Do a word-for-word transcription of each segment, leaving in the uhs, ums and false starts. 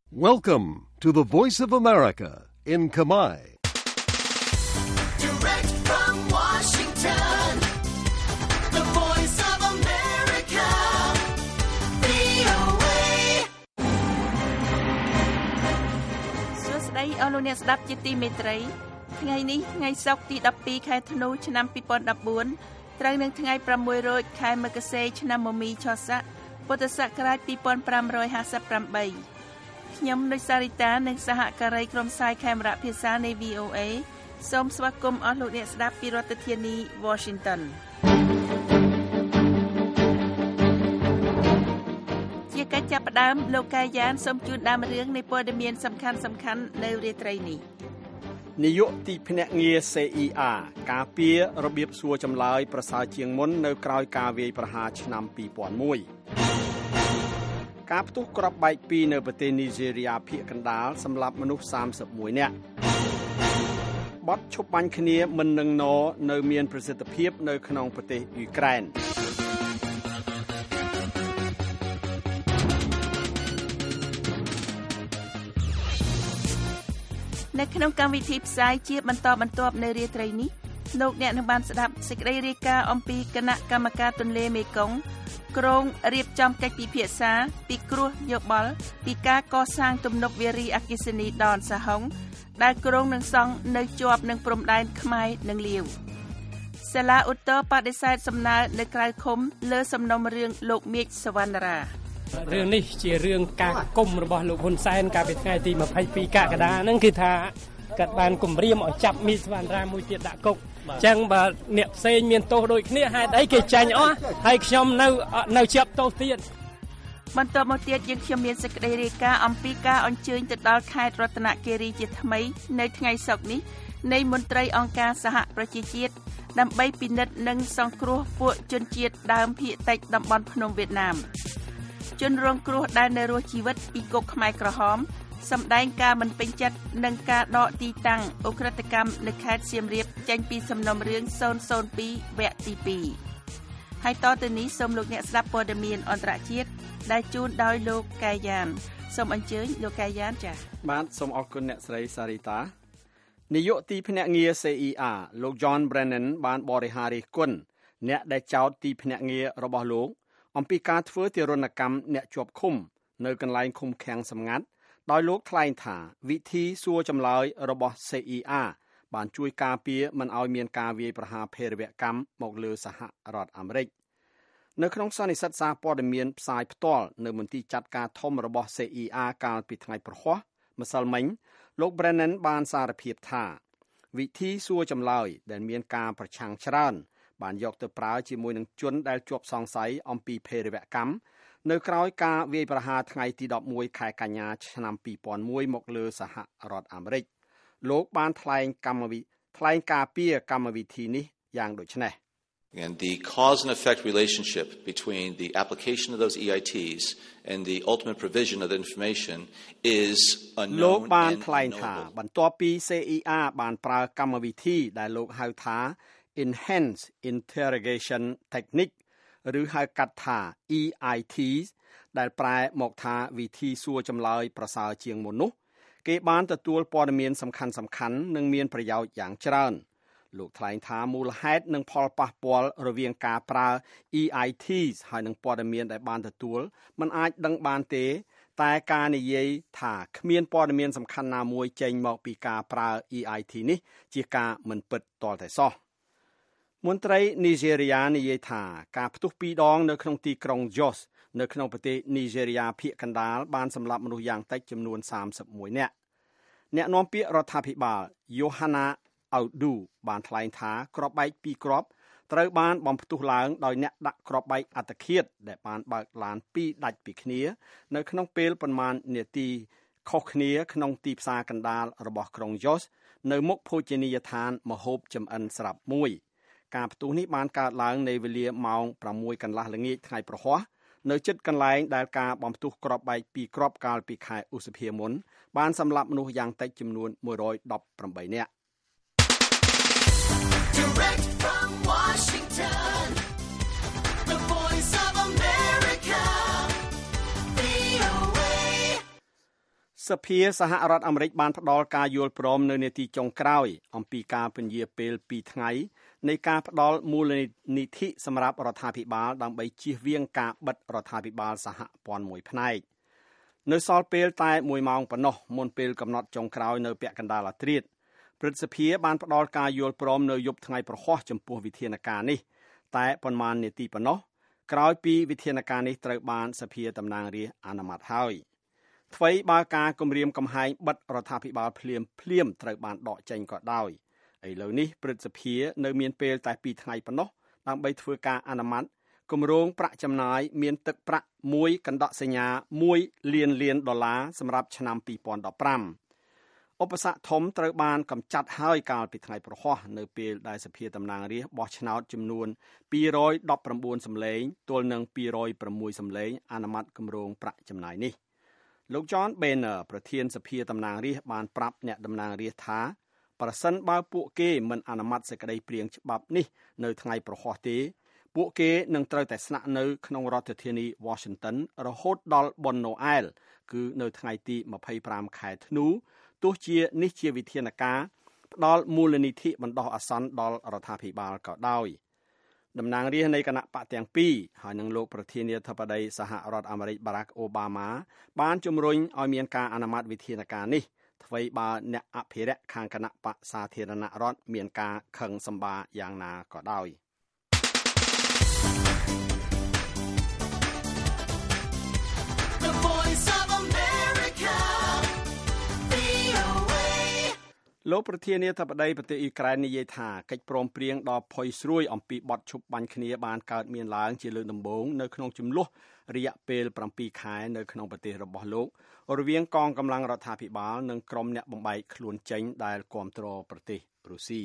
Welcome to the Voice of America in Khmer. Direct from Washington, the Voice of America, វី អូ เอសួស្តីអស់លោកអ្នកស្ដាប់ជាទីមេត្រីថ្ងៃនេះថ្ងៃសុក្រទីដប់ពីរខែធ្នូឆ្នាំពីរពាន់ដប់បួនត្រូវនឹងថ្ងៃប្រាំមួយរោចខែមករាឆ្នាំមមីឆស័កពុទ្ធសករាជពីរពាន់ប្រាំរយហាសិបប្រាំបីខ្ញុំនុចសារីតានិងសហការីក្រុមផ្សាយខេមរៈភាសានៃ វី អូ เอ សូមស្វាគមន៍អស់លោកអ្នកស្ដាប់ពីរដ្ឋធានី Washington ជាកិច្ចចាប់ផ្ដើមលោកកាយយ៉ានសូមជូនដើមរឿងនៃព័ត៌មានសំខាន់សំខាន់នៅរាត្រីនេះនាយកទីភ្នាក់ងារ ซี อี អារ ការពាររបៀបសួរចម្លើយប្រសើរជាងមុននៅក្រោយការវាយប្រហារឆ្នាំពីរពាន់មួយការផ្ទុះគ្រាប់បែកពីរនៅប្រទេសនីហ្សេរីយ៉ាភាគកណ្ដាលសម្លាប់មនុស្សសាមសិបមួយនាក់បទឈប់បាញ់គ្នាមិននឹងណនៅមានប្រសិទ្ធភាពនៅក្នុងប្រទេសអ៊ុយក្រែននៅក្នុងកម្មវិធីផ្សាយជាបន្តបន្ទាប់នៅរាត្រីនេះលោកអ្នកនឹងបានស្ដាប់សេចក្តីរាយការណ៍អំពីគណៈកម្មការទន្លេមេគង្គក្រុងរៀបចំកិច្ចពិភាក្សាពីគ្រោះយោបល់ពីការកសាងទំនប់វារីអគ្គិសនីដនសហុងដែលក្រុងនឹងសង់នៅជាប់នឹងព្រំដែនខ្មែរនិងលាវសាលាឧត្តរបដិសេធសំណើនៅក្រៅឃុំលើសំណុំរឿងលោកមេឃសវណ្ណរារឿងនេះជារឿងការគុំរបស់លោកហ៊ុនសែនកាលពីថ្ងៃទីម្ភៃពីរកក្កដាហ្នឹងគឺថាគាត់បានគម្រាមឲ្យចាប់មីសវណ្ណរាមួយទៀតដាក់គុកអញ្ចឹងបើអ្នកផ្សេងមានទោសដូចគ្នាហេតុអីគេចាញ់អស់ហើយខ្ញុំនៅនៅជាប់ទោសទៀតបន្តមកទៀតយើងខ្ញុំមានសេចក្តីរាយការណ៍អំពីការអញ្ជើញទៅដល់ខេត្តរតនគិរីជាថ្មីនៅថ្ងៃសុក្រនេះនៃមន្ត្រីអង្គការសហប្រជាជាតិដើម្បីពិនិត្យនិងសង្គ្រោះពួកជនជាតិដើមភាគតិចតំបន់ភ្នំវៀតណាមជនរងគ្រោះដែលនៅរស់ជីវិតពីគុកខ្មែរក្រហមសម្ដែងការមិនពេញចិត្តនឹងការដកទីតាំងអ ுக ្រិតកម្មនៅខេត្តសៀមរាបចេញពីសំណុំរឿងศูนย์ศูนย์ពីរវគ្គទីពីរហើយតទៅនេះសូមលោកអ្នកស្ដាប់ព័ត៌មានអន្តរជាតិដែលជូនដោយលោកកាយយ៉ានសូមអញ្ជើញលោកកាយយ៉ានចា៎បាទសូមអរគុណអ្នកស្រីសារីតានាយកទីភ្នាក់ងារ ซี อี អារ លោក John Brennan បានបរិហារិះគន់អ្នកដែលចោទទីភ្នាក់ងាររបស់លោកអំពីការធ្វើទារុណកម្មអ្នកជាប់ឃុំនៅកន្លែងឃុំឃាំងសម្ងាត់ដោយលោកថ្លែងថាវិធីសួរចម្លើយរបស់ ซี อี អារ បានជួយការពារមិនឲ្យមានការវាយប្រហារភេរវកម្មមកលើសហរដ្ឋអាមេរិកនៅក្នុងសន្និសីទសារព័ត៌មានផ្សាយផ្ទាល់នៅមន្ទីរចាត់ការធំរបស់ ซี อี អារ កាលពីថ្ងៃព្រហស្បតិ៍ម្សិលមិញលោក Brennan បានសារភាពថាវិធីសួរចម្លើយដែលមានការប្រឆាំងច្រើនបានយកទៅប្រើជាមួយនឹងជនដែលជាប់សង្ស័យអំពីភេរវកម្មនៅក្រៅការវាយប្រហារថ្ងៃទីដប់មួយខែកញ្ញាឆ្នាំពីរពាន់មួយមកលើសហរដ្ឋអាមេរិកលោកបានថ្លែងកម្មវិធីថ្លែងការពារកម្មវិធីនេះយ៉ាងដូចនេះ And the cause and effect relationship between the application of those อี ไอ ทีส and the ultimate provision of the information is unknown លោកបានថ្លែងថាបន្ទាប់ពី ซี อี អារ បានប្រើកម្មវិធីដែលលោកហៅថា Enhanced Interrogation Technique ឬហៅកាត់ថា อี ไอ ที ដែលប្រែមកថាវិធីសួរចម្លើយប្រសើរជាងមុននោះគេបានទទួលព័ត៌មានសំខាន់សំខាន់និងមានប្រយោជន៍យ៉ាងច្រើនលោកថ្លែងថាមូលហេតុនិងផលប៉ះពាល់រវាងការប្រើ อี ไอ ที ហើយនិងព័ត៌មានដែលបានទទួលมันអាចដឹងបានទេតែការនិយាយថាគ្មានព័ត៌មានសំខាន់ណាមួយចេញមកពីការប្រើ อี ไอ ที នេះជាការមិនពិតទាល់តែសោះមន្ត្រីនីហ្សេរីយ៉ានិយាយថាការផ្ទុះពីរដងនៅក្នុងទីក្រុង Jos នៅក្នុងប្រទេសនីហ្សេរីយ៉ាភាគកណ្ដាលបានសម្លាប់មនុស្សយ៉ាងតិចចំនួនសាមសិបមួយនាក់អ្នកនាំពាក្យរដ្ឋាភិបាល Yohana Audu បានថ្លែងថាគ្រាប់បែកពីរគ្រាប់ត្រូវបានបំផ្ទុះឡើងដោយអ្នកដាក់គ្រាប់បែកអត្តឃាតដែលបានបើកឡានពីរដាច់ពីគ្នានៅក្នុងពេលប្រមាណនាទីខុសគ្នាក្នុងទីផ្សារកណ្ដាលរបស់ក្រុង Jos នៅមុខភោជនីយដ្ឋានម្ហូបចម្អិនស្រាប់មួយការផ្ទុះនេះបានកើតឡើងនៅវេលាម៉ោងប្រាំមួយកន្លះល្ងាចថ្ងៃព្រហស្បតិ៍នៅជិតកន្លែងដែលការបំផ្ទុះគ្រាប់បែកពីរគ្រាប់កាលពីខែឧសភាមុនបានសម្លាប់មនុស្សយ៉ាងតិចចំនួនមួយរយដប់ប្រាំបីនាក់ Direct from Washington, the Voice of America, វី អូ เอសភាសហរដ្ឋអាមេរិកបានផ្ដល់ការយល់ព្រមនៅនាទីចុងក្រោយអំពីការពន្យាពេលពីរថ្ងៃនៃការផ្ដល់មូលនិធិសម្រាប់រដ្ឋាភិបាលដើម្បីជៀសវាងការបិទរដ្ឋាភិបាលសហព័ន្ធមួយផ្នែកនៅសល់ពេលតែមួយម៉ោងប៉ុណ្ណោះមុនពេលកំណត់ចុងក្រោយនៅពាក់កណ្ដាលអាធ្រាត្រព្រឹទ្ធសភាបានផ្ដល់ការយល់ព្រមនៅយប់ថ្ងៃប្រហ័សចំពោះវិធានការនេះតែប៉ុន្មាននាទីប៉ុណ្ណោះក្រោយពីវិធានការនេះត្រូវបានសភាតំណាងរាស្ត្រអនុម័តហើយថ្មីបើការគម្រាមកំហែងបិទរដ្ឋាភិបាលភ្លាមភ្លាមត្រូវបានដកចេញក៏ដោយឥឡូវនេះព្រឹទ្ធសភានៅមានពេលតែពីរថ្ងៃប៉ុណ្ណោះដើម្បីធ្វើការអនុម័តគម្រោងប្រាក់ចំណាយមានទឹកប្រាក់មួយកណ្ដកសញ្ញាមួយលានលានដុល្លារសម្រាប់ឆ្នាំពីរពាន់ដប់ប្រាំឧបសគ្គធំត្រូវបានកម្ចាត់ហើយកាលពីថ្ងៃប្រហ័សនៅពេលដែលសភាតំណាងរាស្ត្របោះឆ្នោតចំនួនពីររយដប់ប្រាំបួនសំឡេងទល់នឹងពីររយប្រាំមួយសំឡេងអនុម័តគម្រោងប្រាក់ចំណាយនេះលោក John Boehner ប្រធានសភាតំណាងរាស្ត្របានប្រាប់អ្នកតំណាងរាស្ត្រថាប្រសិនបើពួកគេមិនអនុម័តសេចក្តីព្រាងច្បាប់នេះនៅថ្ងៃប្រហ័សទេពួកគេនឹងត្រូវតែស្នាក់នៅក្នុងរដ្ឋធានី Washington រហូតដល់បុណ្យណូអែលគឺនៅថ្ងៃទីម្ភៃប្រាំខែធ្នូទោះជានេះជាវិធានការផ្ដល់មូលនិធិបណ្ដោះអាសន្នដល់រដ្ឋាភិបាលក៏ដោយតំណាងរាស្ត្រនៃគណៈបកទាំងពីរហើយនឹងលោកប្រធានាធិបតីសហរដ្ឋអាមេរិក Barack Obama បានជំរុញឲ្យមានការអនុម័តវិធានការនេះថ្មីបើអ្នកអភិរក្សខាងគណៈបកសាធារណរដ្ឋមានការខឹងសម្បាយ៉ាងណាក៏ដោយ The Voice of America វី អូ เอលោកប្រធានាធិបតីប្រទេសអ៊ុយក្រែននិយាយថាកិច្ចព្រមព្រៀងដ៏ផុយស្រួយអំពីបទឈប់បាញ់គ្នាបានកើតមានឡើងជាលើកដំបូងនៅក្នុងជម្លោះរយៈពេលប្រាំពីរខែនៅក្នុងប្រទេសរបស់លោករវាងកងកម្លាំងរដ្ឋាភិបាលនិងក្រុមអ្នកបំបែកខ្លួនចេញដែលគាំទ្រប្រទេសរុស្ស៊ី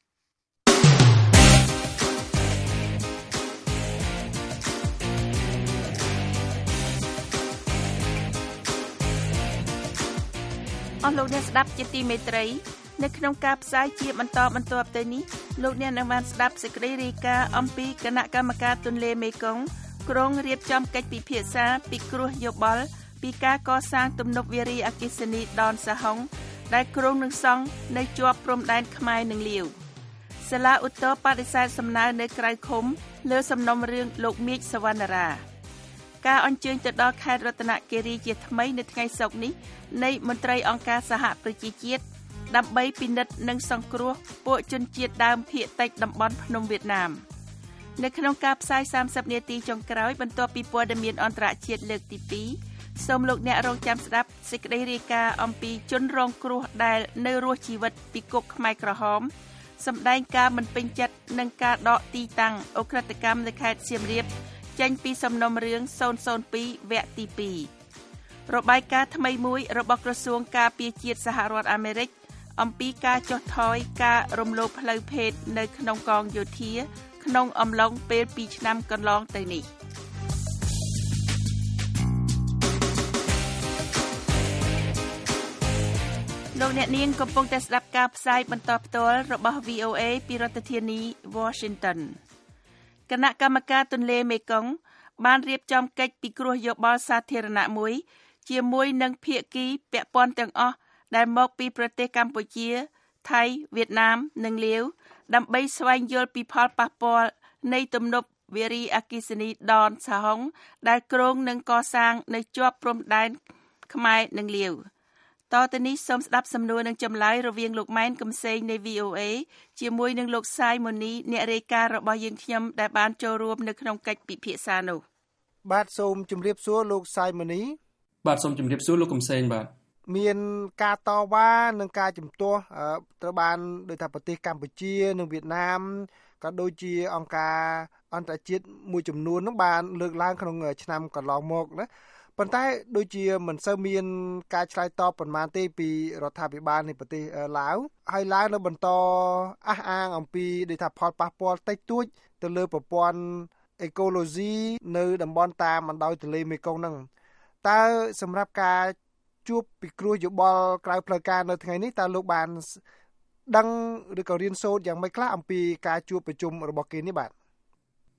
អស់លោកអ្នកស្ដាប់ជាទីមេត្រីនៅក្នុងការផ្សាយជាបន្តបន្ទាប់ទៅនេះលោកអ្នកនឹងបានស្ដាប់សេចក្តីរាយការណ៍អំពីគណៈកម្មការទន្លេមេគង្គក្រុងរៀបចំកិច្ចពិភាក្សាពិគ្រោះយោបល់ពីការកសាងទំនប់វារីអគ្គិសនីដនសាហុងដែលក្រុងនឹងសង់នៅជាប់ព្រំដែនខ្មែរនិងលាវសាលាឧទ្ធរបដិសេធសំណើនៅក្រៅឃុំលើសំណុំរឿងលោកមេឃសវណ្ណារាការអញ្ជើញទៅដល់ខេត្តរតនគិរីជាថ្មីនៅថ្ងៃសុក្រនេះនៃមន្ត្រីអង្គការសហប្រជាជាតិដើម្បីពិនិត្យនិងសង្គ្រោះពួកជនជាតិដើមភាគតិចតំបន់ភ្នំវៀតណាមនៅក្នុងការផ្សាយសាមសិបនាទីចុងក្រោយបន្ទាប់ពីព័ត៌មានអន្តរជាតិលើកទីពីរសូមលោកអ្នករងចាំស្ដាប់សេចក្តីរាយការណ៍អំពីជនរងគ្រោះដែលនៅរស់ជីវិតពីគុកខ្មែរក្រហមសម្ដែងការមិនពេញចិត្តនឹងការដកទីតាំងអ ுக ្រិតកម្មនៅខេត្តសៀមរាបចេញពីសំណុំរឿងศูนย์ศูนย์ពីរវគ្គទីពីររបាយការណ៍ថ្មីមួយរបស់ក្រសួងការពារជាតិសហរដ្ឋអាមេរិកអំពីការចុះថយការរំលោភផ្លូវភេទនៅក្នុងកងយោធាក្នុងអំឡុងពេលពីរឆ្នាំកន្លងទៅនេះលោកអ្នកនាងកំពុងតែស្ដាប់ការផ្សាយបន្តផ្ទាល់របស់ វី អូ เอ ពីរដ្ឋធានី Washington គណៈកម្មការទន្លេមេគង្គបានរៀបចំកិច្ចពិគ្រោះយោបល់សាធារណៈមួយជាមួយនឹងភាគីពាក់ព័ន្ធទាំងអស់ដែលមកពីប្រទេសកម្ពុជាថៃវៀតណាមនិងលាវដើម្បីស្វែងយល់ពីផលប៉ះពាល់នៃទំនប់វារីអគ្គិសនីដនសាហុងដែលគ្រោងនឹងកសាងនៅជាប់ព្រំដែនខ្មែរនិងលាវតទៅនេះសូមស្ដាប់សំណួរនឹងចម្លើយរវាងលោកម៉ែនកំសែងនៃ វី អូ เอ ជាមួយនឹងលោកសាយម៉ូនីអ្នករាយការណ៍របស់យើងខ្ញុំដែលបានចូលរួមនៅក្នុងកិច្ចពិភាក្សានោះបាទសូមជម្រាបសួរលោកសាយម៉ូនីបាទសូមជម្រាបសួរលោកកំសែងបាទមានការតវ៉ានិងការជំទាស់ត្រូវបានដោយថាប្រទេសកម្ពុជានិងវៀតណាមក៏ដូចជាអង្គការអន្តរជាតិមួយចំនួននឹងបានលើកឡើងក្នុងឆ្នាំកន្លងមកណាប៉ុន្តែដូចជាមិនសូវមានការឆ្លើយតបប៉ុន្មានទេពីរដ្ឋាភិបាលនៃប្រទេសឡាវហើយឡាវនៅបន្តអះអាងអំពីដូចថាផលប៉ះពាល់តិចតួចទៅលើប្រព័ន្ធអេកូឡូស៊ីនៅតំបន់តាមបណ្ដោយទន្លេមេគង្គហ្នឹងតើសម្រាប់ការជួបពិគ្រោះយោបល់ក្រៅផ្លូវការនៅថ្ងៃនេះតើលោកបានដឹងឬក៏រៀនសូត្រយ៉ាងម៉េចខ្លះអំពីការជួបប្រជុំរបស់គេនេះបាទ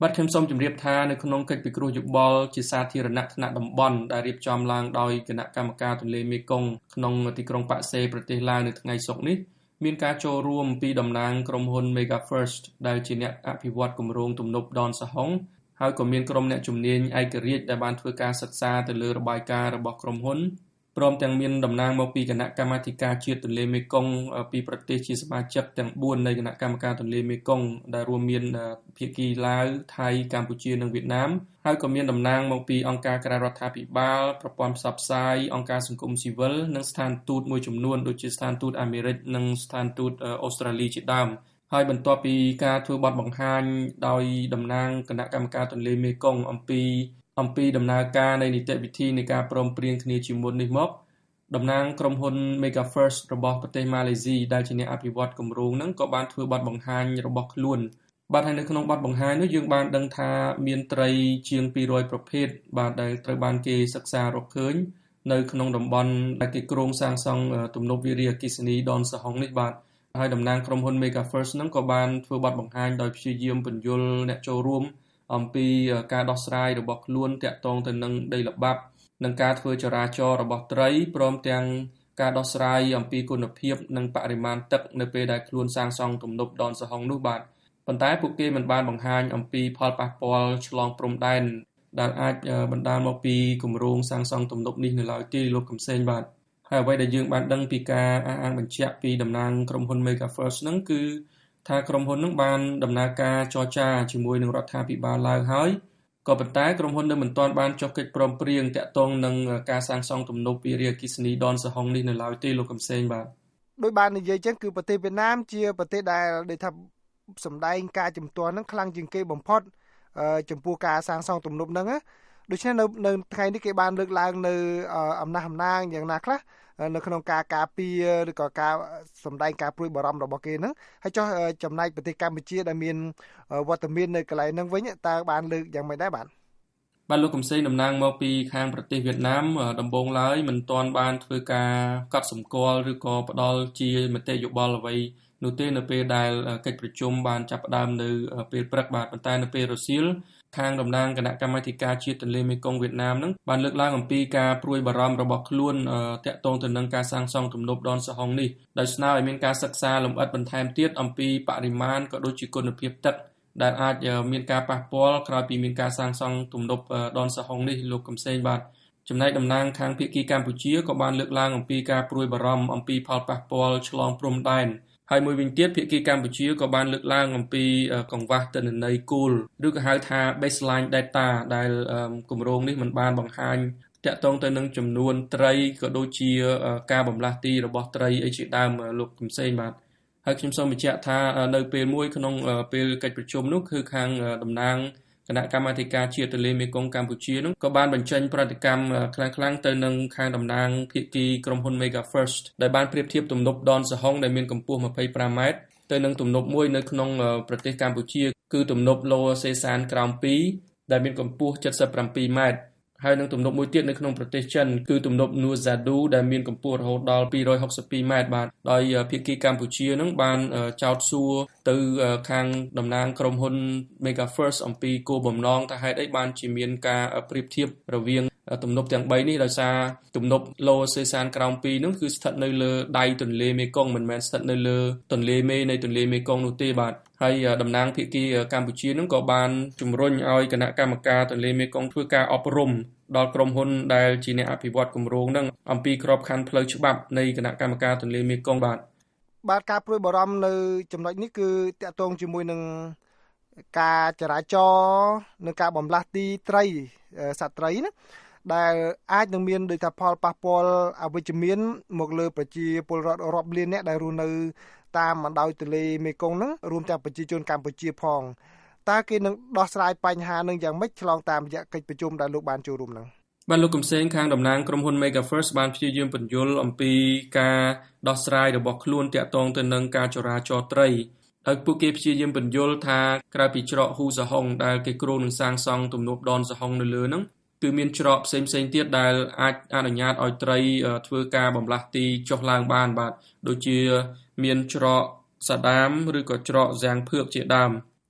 បាទខ្ញុំសូមជម្រាបថានៅក្នុងកិច្ចពិគ្រោះយោបល់ជាសាធារណៈថ្នាក់តំបន់ដែលរៀបចំឡើងដោយគណៈកម្មការទន្លេមេគង្គក្នុងទីក្រុងប៉ាក់សេប្រទេសឡាវនៅថ្ងៃសុក្រនេះមានការចូលរួមពីតំណាងក្រុមហ៊ុន Mega First ដែលជាអ្នកអភិវឌ្ឍគម្រោងទំនប់ដនសហុងហើយក៏មានក្រុមអ្នកជំនាញឯករាជ្យដែលបានធ្វើការសិក្សាទៅលើរបាយការណ៍របស់ក្រុមហ៊ុនព្រមទាំងមានតំណាងមកពីគណៈកម្មាធិការជាតិទន្លេមេគង្គពីប្រទេសជាសមាជិកទាំងបួននៃគណៈកម្មការទន្លេមេគង្គដែលរួមមានភាគីឡាវថៃកម្ពុជានិងវៀតណាមហើយក៏មានតំណាងមកពីអង្គការក្រៅរដ្ឋាភិបាលប្រព័ន្ធផ្សព្វផ្សាយអង្គការសង្គមស៊ីវិលនិងស្ថានទូតមួយចំនួនដូចជាស្ថានទូតអាមេរិកនិងស្ថានទូតអូស្ត្រាលីជាដើមហើយបន្ទាប់ពីការធ្វើបទបង្ហាញដោយតំណាងគណៈកម្មការទន្លេមេគង្គអំពីអំពីដំណើរការនៃនីតិវិធីនៃការព្រមព្រៀងគ្នាជាមុននេះមកតំណាងក្រុមហ៊ុន Mega First របស់ប្រទេសម៉ាឡេស៊ីដែលជាអ្នកអភិវឌ្ឍគម្រោងហ្នឹងក៏បានធ្វើបទបង្ហាញរបស់ខ្លួនបាទហើយនៅក្នុងបទបង្ហាញនោះយើងបានដឹងថាមានត្រីជាងពីររយប្រភេទបាទដែលត្រូវបានគេសិក្សារកឃើញនៅក្នុងតំបន់ដែលគេគ្រោងសាងសង់ទំនប់វារីអគ្គិសនីដនសហុងនេះបាទហើយតំណាងក្រុមហ៊ុន Mega First ហ្នឹងក៏បានធ្វើបទបង្ហាញដោយព្យាយាមពន្យល់អ្នកចូលរួមអំពីការដោះស្រាយរបស់ខ្លួនតាក់ទងទៅនឹងដីល្បាប់និងការធ្វើចរាចរណ៍របស់ត្រីព្រមទាំងការដោះស្រាយអំពីគុណភាពនិងបរិមាណទឹកនៅពេលដែលខ្លួនសាងសង់ទំនប់ដនសហុងនោះបាទប៉ុន្តែពួកគេមិនបានបង្ហាញអំពីផលប៉ះពាល់ឆ្លងព្រំដែនដែលអាចបណ្ដាលមកពីគម្រោងសាងសង់ទំនប់នេះនៅឡើយទេលោកកំសែងបាទហើយអ្វីដែលយើងបានដឹងពីការអះអាងបញ្ជាក់ពីតំណាងក្រុមហ៊ុន Mega First ហ្នឹងគឺថាក្រុមហ៊ុនហ្នឹងបានដំណើរការចរចាជាមួយនឹងរដ្ឋាភិបាលឡាវហើយក៏ប៉ុន្តែក្រុមហ៊ុននៅមិនទាន់បានចុះកិច្ចព្រមព្រៀងតាក់ទងនឹងការសាងសង់ទំនប់វារីអគ្គិសនីដនសហុងនេះនៅឡើយទេលោកកំសែងបាទដោយបាននិយាយចឹងគឺប្រទេសវៀតណាមជាប្រទេសដែលដូចថាសម្ដែងការជំទាស់ហ្នឹងខ្លាំងជាងគេបំផុតចំពោះការសាងសង់ទំនប់ហ្នឹងណាដូច្នេះនៅនៅថ្ងៃនេះគេបានលើកឡើងនៅអំណះអំណាងយ៉ាងណាខ្លះនៅក្នុងការការពារឬក៏ការសម្ដែងការព្រួយបារម្ភរបស់គេហ្នឹងហើយចុះចំណែកប្រទេសកម្ពុជាដែលមានវត្តមាននៅកន្លែងហ្នឹងវិញតើបានលើកយ៉ាងម៉េចដែរបាទបាទលោកកំសែងតំណាងមកពីខាងប្រទេសវៀតណាមដំបូងឡើយមិនទាន់បានធ្វើការកត់សម្គាល់ឬក៏ផ្ដល់ជាមតិយោបល់អ្វីនោះទេនៅពេលដែលកិច្ចប្រជុំបានចាប់ផ្ដើមនៅពេលព្រឹកបាទប៉ុន្តែនៅពេលរសៀលខាងតំណាងគណៈកម្មាធិការជាតិទន្លេមេគង្គវៀតណាមហ្នឹងបានលើកឡើងអំពីការព្រួយបារម្ភរបស់ខ្លួនតាក់ទងទៅនឹងការសាងសង់ទំនប់ដនសហុងនេះដោយស្នើឲ្យមានការសិក្សាលម្អិតបន្ថែមទៀតអំពីបរិមាណក៏ដូចជាគុណភាពទឹកដែលអាចមានការប៉ះពាល់ក្រោយពីមានការសាងសង់ទំនប់ដនសហុងនេះលោកកំសែងបាទចំណែកតំណាងខាងភាគីកម្ពុជាក៏បានលើកឡើងអំពីការព្រួយបារម្ភអំពីផលប៉ះពាល់ឆ្លងព្រំដែនហើយមួយវិញទៀតភាគីកម្ពុជាក៏បានលើកឡើងអំពីកង្វះទិន្នន័យគោលឬក៏ហៅថា baseline data ដែលគម្រោងនេះមិនបានបង្ហាញតាក់ទងទៅនឹងចំនួនត្រីក៏ដូចជាការបំលាស់ទីរបស់ត្រីអីជាដើមលោកកំសែងបាទហើយខ្ញុំសូមបញ្ជាក់ថានៅពេលមួយក្នុងពេលកិច្ចប្រជុំនោះគឺខាងតំណាងគណៈកម្មាធិការជាតិទន្លេមេគង្គកម្ពុជានោះក៏បានបញ្ចេញប្រតិកម្មខ្លាំងៗទៅនឹងខាងតំណាងភាគីក្រុមហ៊ុន Mega First ដែលបានប្រៀបធៀបទំនប់ដនសហុងដែលមានកម្ពស់ម្ភៃប្រាំម៉ែត្រទៅនឹងទំនប់មួយនៅក្នុងប្រទេសកម្ពុជាគឺទំនប់ឡូសេសានក្រោមពីរដែលមានកម្ពស់เจ็ดสิบเจ็ดម៉ែត្រហើយនឹងទំនប់មួយទៀតនៅក្នុងប្រទេសចិនគឺទំនប់ Nuazadu ដែលមានកម្ពស់រហូតដល់ពីររយហុកសិបពីរម៉ែត្របាទដោយភាគីកម្ពុជានឹងបានចោទសួរទៅខាងតំណាងក្រុមហ៊ុន Mega First អំពីគោលបំណងថាហេតុអីបានជាមានការប្រៀបធៀបរវាងទំនប់ទាំងបីនេះដោយសារទំនប់ឡូសេសានក្រោមពីរនោះគឺស្ថិតនៅលើដៃទន្លេមេគង្គមិនមែនស្ថិតនៅលើទន្លេមេនៃទន្លេមេគង្គនោះទេបាទហើយតំណាងភាគីកម្ពុជានឹងក៏បានជំរុញឲ្យគណៈកម្មការទន្លេមេគង្គធ្វើការអប់រំដល់ក្រុមហ៊ុនដែលជាអ្នកអភិវឌ្ឍគម្រោងនឹងអំពីក្របខ័ណ្ឌផ្លូវច្បាប់នៃគណៈកម្មការទន្លេមេគង្គបាទបាទការព្រួយបារម្ភនៅចំណុចនេះគឺតាក់ទងជាមួយនឹងការចរាចរណ៍និងការបំលាស់ទីត្រីសត្វត្រីណាដែលអាចនឹងមានដូចថាផលប៉ះពាល់អវិជ្ជមានមកលើប្រជាពលរដ្ឋរាប់លានអ្នកដែលរស់នៅតាមបណ្ដោយទន្លេមេគង្គហ្នឹងរួមទាំងប្រជាជនកម្ពុជាផងតើគេនឹងដោះស្រាយបញ្ហានឹងយ៉ាងម៉េចឆ្លងតាមរយៈកិច្ចប្រជុំដែលលោកបានចូលរួមហ្នឹងបាទលោកកំសែងខាងតំណាងក្រុមហ៊ុន Mega First បានព្យាយាមពន្យល់អំពីការដោះស្រាយរបស់ខ្លួនតាក់ទងទៅនឹងការចរាចរណ៍ត្រីហើយពួកគេព្យាយាមពន្យល់ថាក្រៅពីច្រកហ៊ូសហុងដែលគេគ្រោងនឹងសាងសង់ទំនប់ដនសហុងនៅលើហ្នឹងគឺមានច្រកផ្សេងផ្សេងទៀតដែលអាចអនុញ្ញាតឲ្យត្រីធ្វើការបំលាស់ទីចុះឡើងបានបាទដូចជាមានច្រកសាដាមឬក៏ច្រករាំងភឿកជាដើម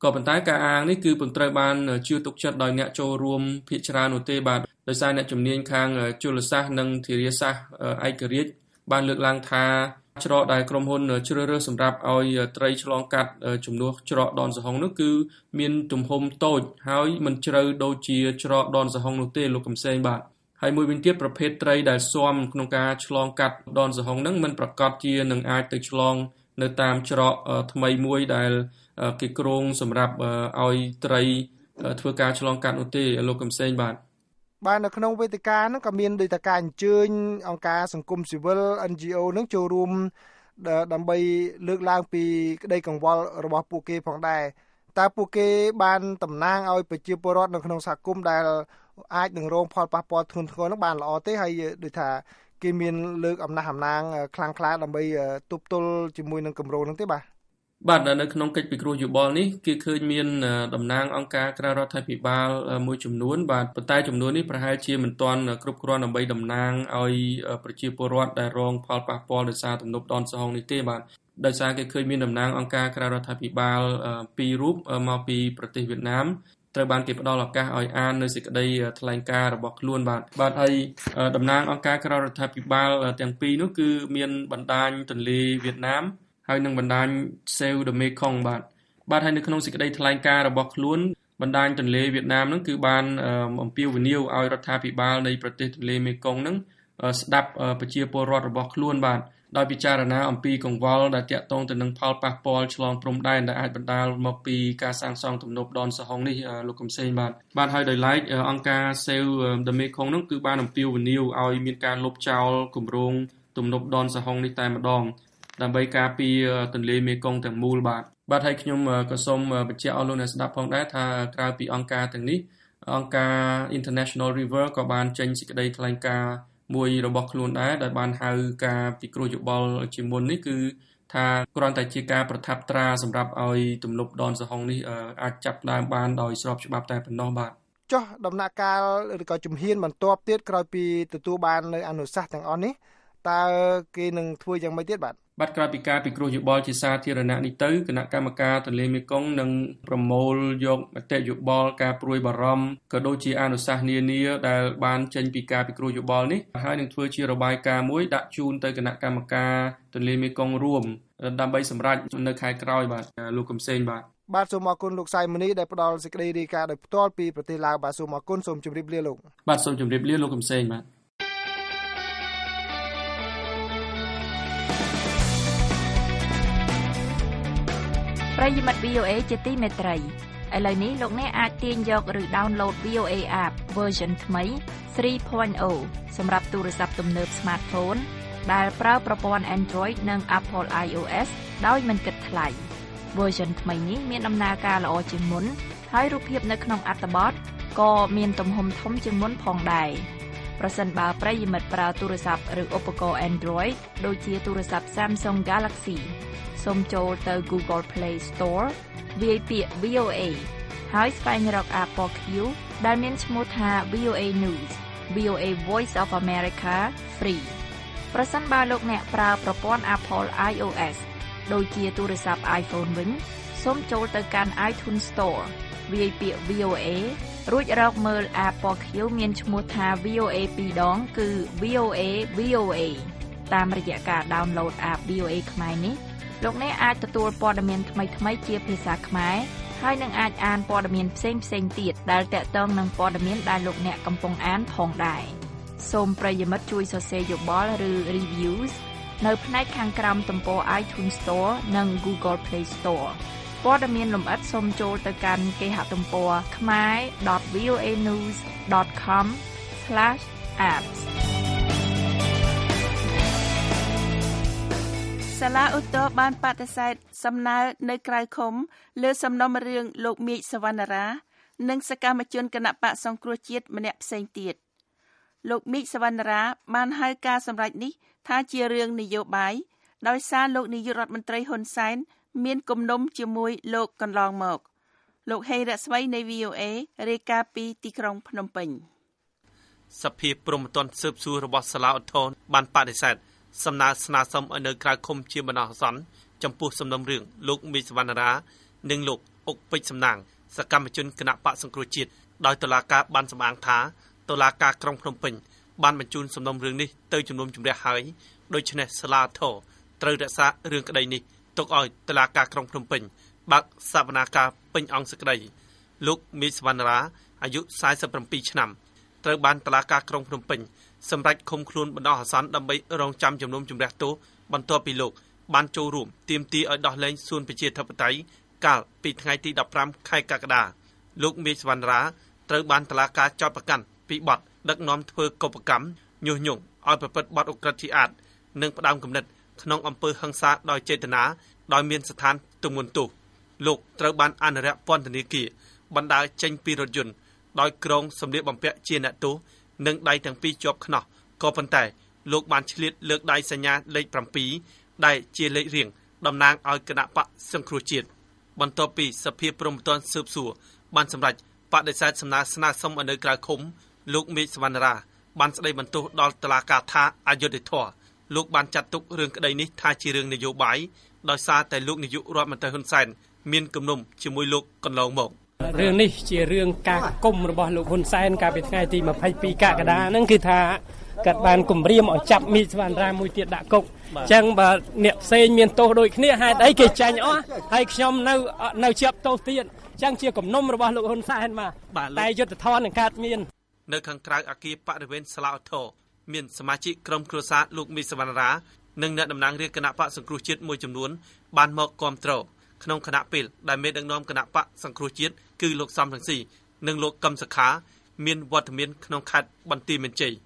ក៏ប៉ុន្តែការអាងនេះគឺពុំត្រូវបានជឿទុកចិត្តដោយអ្នកចូលរួមភាគច្រើននោះទេបាទដោយសារអ្នកជំនាញខាងជលសាស្ត្រនិងធារាសាស្ត្រឯករាជ្យបានលើកឡើងថាច្រកដែលក្រុមហ៊ុនជ្រើសរើសសម្រាប់ឲ្យត្រីឆ្លងកាត់ជំនួសច្រកដនសហុងនោះគឺមានទំហំតូចហើយមិនជ្រៅដូចជាច្រកដនសហុងនោះទេលោកកំសែងបាទហើយមួយវិញទៀតប្រភេទត្រីដែលស៊ាំក្នុងការឆ្លងកាត់ដនសហុងហ្នឹងមិនប្រកាសជានឹងអាចទៅឆ្លងនៅតាមច្រកថ្មីមួយដែលគេគ្រោងសម្រាប់ឲ្យត្រីធ្វើការឆ្លងកាត់នោះទេលោកកំសែងបាទបាទនៅក្នុងវេទិកាហ្នឹងក៏មានដូចតែការអញ្ជើញអង្គការសង្គមស៊ីវិល เอ็น จี អូ ហ្នឹងចូលរួមដើម្បីលើកឡើងពីក្តីកង្វល់របស់ពួកគេផងដែរតើពួកគេបានតំណាងឲ្យប្រជាពលរដ្ឋនៅក្នុងសហគមន៍ដែលអាចនឹងរងផលប៉ះពាល់ធ្ងន់ធ្ងរហ្នឹងបានល្អទេហើយដូចថាគេមានលើកអំណះអំណាងខ្លាំងក្លាដើម្បីទប់ទល់ជាមួយនឹងគម្រោងហ្នឹងទេបាទបាទនៅក្នុងកិច្ចពិគ្រោះយោបល់នេះគេឃើញមានតំណាងអង្គការក្រៅរដ្ឋាភិបាលមួយចំនួនបាទប៉ុន្តែចំនួននេះប្រហែលជាមិនទាន់គ្រប់គ្រាន់ដើម្បីតំណាងឲ្យប្រជាពលរដ្ឋដែលរងផលប៉ះពាល់ដោយសារទំនប់ដនសហុងនេះទេបាទដោយសារគេឃើញមានតំណាងអង្គការក្រៅរដ្ឋាភិបាលពីររូបមកពីប្រទេសវៀតណាមត្រូវបានគេផ្ដល់ឱកាសឲ្យអាននៅសេចក្តីថ្លែងការណ៍របស់ខ្លួនបាទបាទហើយតំណាងអង្គការក្រៅរដ្ឋាភិបាលទាំងពីរនោះគឺមានបណ្ដាញទន្លេវៀតណាមហើយនឹងបណ្ដាញ Save the Mekong បាទបាទហើយនៅក្នុងសេចក្តីថ្លែងការណ៍របស់ខ្លួនបណ្ដាញទន្លេវៀតណាមហ្នឹងគឺបានអំពាវនាវឲ្យរដ្ឋាភិបាលនៃប្រទេសទន្លេមេគង្គហ្នឹងស្ដាប់ប្រជាពលរដ្ឋរបស់ខ្លួនបាទដោយពិចារណាអំពីកង្វល់ដែលទាក់ទងទៅនឹងផលប៉ះពាល់ឆ្លងព្រំដែនដែលអាចបណ្ដាលមកពីការសាងសង់ទំនប់ដនសហុងនេះលោកកំសែងបាទបាទហើយដោយឡែកអង្គការ Save the Mekong ហ្នឹងគឺបានអំពាវនាវឲ្យមានការលុបចោលគម្រោងទំនប់ដនសហុងនេះតែម្ដងដើម្បីការពារទន្លេមេគង្គទាំងមូលបាទបាទហើយខ្ញុំក៏សូមបញ្ជាក់អស់លោកអ្នកស្ដាប់ផងដែរថាក្រៅពីអង្គការទាំងនេះអង្គការ International River ក៏បានចេញសេចក្តីថ្លែងការណ៍មួយរបស់ខ្លួនដែរដែលបានហៅការពិគ្រោះយោបល់ជាមុននេះគឺថាគ្រាន់តែជាការប្រថាប់ត្រាសម្រាប់ឲ្យទំនប់ដនសហុងនេះអាចចាប់ផ្ដើមបានដោយស្របច្បាប់តែប៉ុណ្ណោះបាទចុះដំណាក់កាលឬក៏ជំហានបន្ទាប់ទៀតក្រោយពីទទួលបាននៅអនុសាសន៍ទាំងអស់នេះតើគេនឹងធ្វើយ៉ាងម៉េចទៀតបាទបាទក្រោយពីការពិគ្រោះយោបល់ជាសាធារណៈនេះទៅគណៈកម្មការទន្លេមេគង្គនឹងប្រមូលយកមតិយោបល់ការព្រួយបារម្ភក៏ដូចជាអនុសាសន៍នានាដែលបានចេញពីការពិគ្រោះយោបល់នេះហើយនឹងធ្វើជារបាយការណ៍មួយដាក់ជូនទៅគណៈកម្មការទន្លេមេគង្គរួមដើម្បីសម្រេចនៅខែក្រោយបាទលោកកំសែងបាទបាទសូមអរគុណលោកសៃមនីដែលផ្ដល់សេចក្តីរាយការណ៍ដោយផ្ទាល់ពីប្រទេសឡាវបាទសូមអរគុណសូមជម្រាបលាលោកបាទសូមជម្រាបលាលោកកំសែងបាទប្រិយមិត្ត វី អូ เอ ជាទីមេត្រីឥឡូវនេះលោកអ្នកអាចទាញយកឬ download វី អូ เอ app version ថ្មី three point oh សម្រាប់ទូរស័ព្ទទំនើប smartphone ដែលប្រើប្រព័ន្ធ Android និង Apple iOS ដោយមិនគិតថ្លៃ version ថ្មីនេះមានដំណើរការល្អជាងមុនហើយរូបភាពនៅក្នុងអត្ថបទក៏មានទំហំធំជាងមុនផងដែរប្រសិនបើប្រិយមិត្តប្រើទូរស័ព្ទឬឧបករណ៍ Android ដូចជាទូរស័ព្ទ Samsung Galaxyសូមចូលទៅ Google Play Store វាយពាក្យ វី អូ เอ ហើយស្វែងរក App ពណ៌ខៀវដែលមានឈ្មោះថា វី អូ เอ News វី អូ เอ Voice of America Free ប្រសិនបើលោកអ្នកប្រើប្រព័ន្ធ Apple iOS ដូចជាទូរស័ព្ទ iPhone វិញសូមចូលទៅកាន់ iTunes Store វាយពាក្យ វី អូ เอ រួចរកមើល App ពណ៌ខៀវមានឈ្មោះថា វី អូ เอ ពីរដងគឺ វី អូ เอ វី អូ เอ តាមរយៈការ download App វី អូ เอ ខ្មែរនេះលោកអ្នកអាចទទួលព័ត៌មានថ្មីៗជាភាសាខ្មែរហើយនឹងអាចអានព័ត៌មានផ្សេងៗទៀតដែលទាក់ទងនឹងព័ត៌មានដែលលោកអ្នកកំពុងអានផងដែរសូមប្រិយមិត្តជួយសរសេរយោបល់ឬ reviews នៅផ្នែកខាងក្រោមទំព័រ iTunes Store និង Google Play Store ព័ត៌មានលម្អិតសូមចូលទៅកាន់គេហទំព័រ khmer dot v o a news dot com slash apps សាលាឧទ្ធរបានបដិសេធសំណើនៅក្រៅឃុំលើសំណុំរឿងលោកមេឃសវណ្ណារានិងសកម្មជនគណបកសង្គ្រោះជាតិម្នាក់ផ្សេងទៀតលោកមេឃសវណ្ណារាបានហៅការសម្រេចនេះថាជារឿងនយោបាយដោយសារលោកនាយករដ្ឋមន្ត្រីហ៊ុនសែនមានគំនុំជាមួយលោកកន្លងមកលោកហេងរស្មីនៃ វី អូ เอ រាយការណ៍ពីទីក្រុងភ្នំពេញសភាព្រំប្រទានស៊ើបសួររបស់សាលាឧទ្ធរបានបដិសេធសំណើស្នើសុំឲ្យនៅក្រៅឃុំជាបណ្ដោះអាសន្នចំពោះសំណុំរឿងលោកមេឃសវណ្ណារានិងលោកអុកពេជ្រសំណាងសកម្មជនគណៈបកសង្គ្រោះជាតិដោយតុលាការបានសម្អាងថាតុលាការក្រុងភ្នំពេញបានបញ្ជូនសំណុំរឿងនេះទៅជំនុំជម្រះហើយដូច្នេះសាលាធរត្រូវរក្សារឿងក្តីនេះទុកឲ្យតុលាការក្រុងភ្នំពេញបើកសវនាការពេញអង្គសេចក្តីលោកមីសវណ្ណរាអាយុសែនសិបប្រាំពីរឆ្នាំត្រូវបានតុលាការក្រុងភ្នំពេញសម្រេចឃុំខ្លួនបណ្ដោះអាសន្នដើម្បីរងចាំជំនុំជម្រះទោសបន្ទាប់ពីលោកបានចូលរួមទាមទារឲ្យដោះលែងសួនប្រជាធិបតេយ្យកាលពីថ្ងៃទីដប់ប្រាំខែកក្កដាលោកមីសវណ្ណរាត្រូវបានតុលាការចោទប្រកាន់ពីបទដឹកនាំធ្វើកុបកម្មញុះញង់ឲ្យប្រព្រឹត្តបទឧក្រិដ្ឋជាអាតនិងផ្ដាំគំនិតក្នុងអំពើហិង្សាដោយចេតនាដោយមានស្ថានទម្ងន់ទោសលោកត្រូវបានអនុរិយពន្ធនាគារបណ្តើរចេញពីរថយន្តដោយក្រងសម្លៀកបំពាក់ជាអ្នកទោសនិងដៃទាំងពីរជាប់ខ្នោះក៏ប៉ុន្តែលោកបានឆ្លៀតលើកដៃសញ្ញាលេខប្រាំពីរដែលជាលេខរៀងតំណាងឲ្យគណៈបកសង្គ្រោះជាតិបន្ទាប់ពីសភាព្រហ្មទណ្ឌស៊ើបសួរបានសម្រេចបដិសេធសំណើស្នើសុំឲ្យនៅក្រៅឃុំលោកមេឃសវណ្ណរាបានស្ដីបន្ទោសដល់តុលាការថាអយុត្តិធម៌លោកបានចាត់ទុករឿងក្តីនេះថាជារឿងនយោបាយដោយសារតែលោកនាយករដ្ឋមន្ត្រីហ៊ុនសែនមានគំនុំជាមួយលោកកន្លងមករឿងនេះជារឿងការគុំរបស់លោកហ៊ុនសែនកាលពីថ្ងៃទីម្ភៃពីរកក្កដាហ្នឹងគឺថាគាត់បានគម្រាមឲ្យចាប់មីសវណ្ណរាមួយទៀតដាក់គុកអញ្ចឹងបើអ្នកផ្សេងមានទោសដូចគ្នាហេតុអីគេចាញ់អស់ហើយខ្ញុំនៅនៅជាប់ទោសទៀតអញ្ចឹងជាគំនុំរបស់លោកហ៊ុនសែនមកតែយុទ្ធធននឹងកើតមាននៅខាងក្រៅអគារបរិវេណសាលាឧទ្ធរមានសមាជិកក្រុមគ្រួសារលោកមីសវណ្ណរានិងអ្នកតំណាងរាជគណៈបកសង្គ្រោះជាតិមួយចំនួនបានមកគាំទ្រក្នុងគណៈពេលដែលមេដឹកនាំគណៈបកសង្គ្រោះជាតិគឺលោកសំរងស៊ីនិងលោកកឹមសុខាមានវត្តមានក្នុងខេត្តបន្ទាយមានជ័យ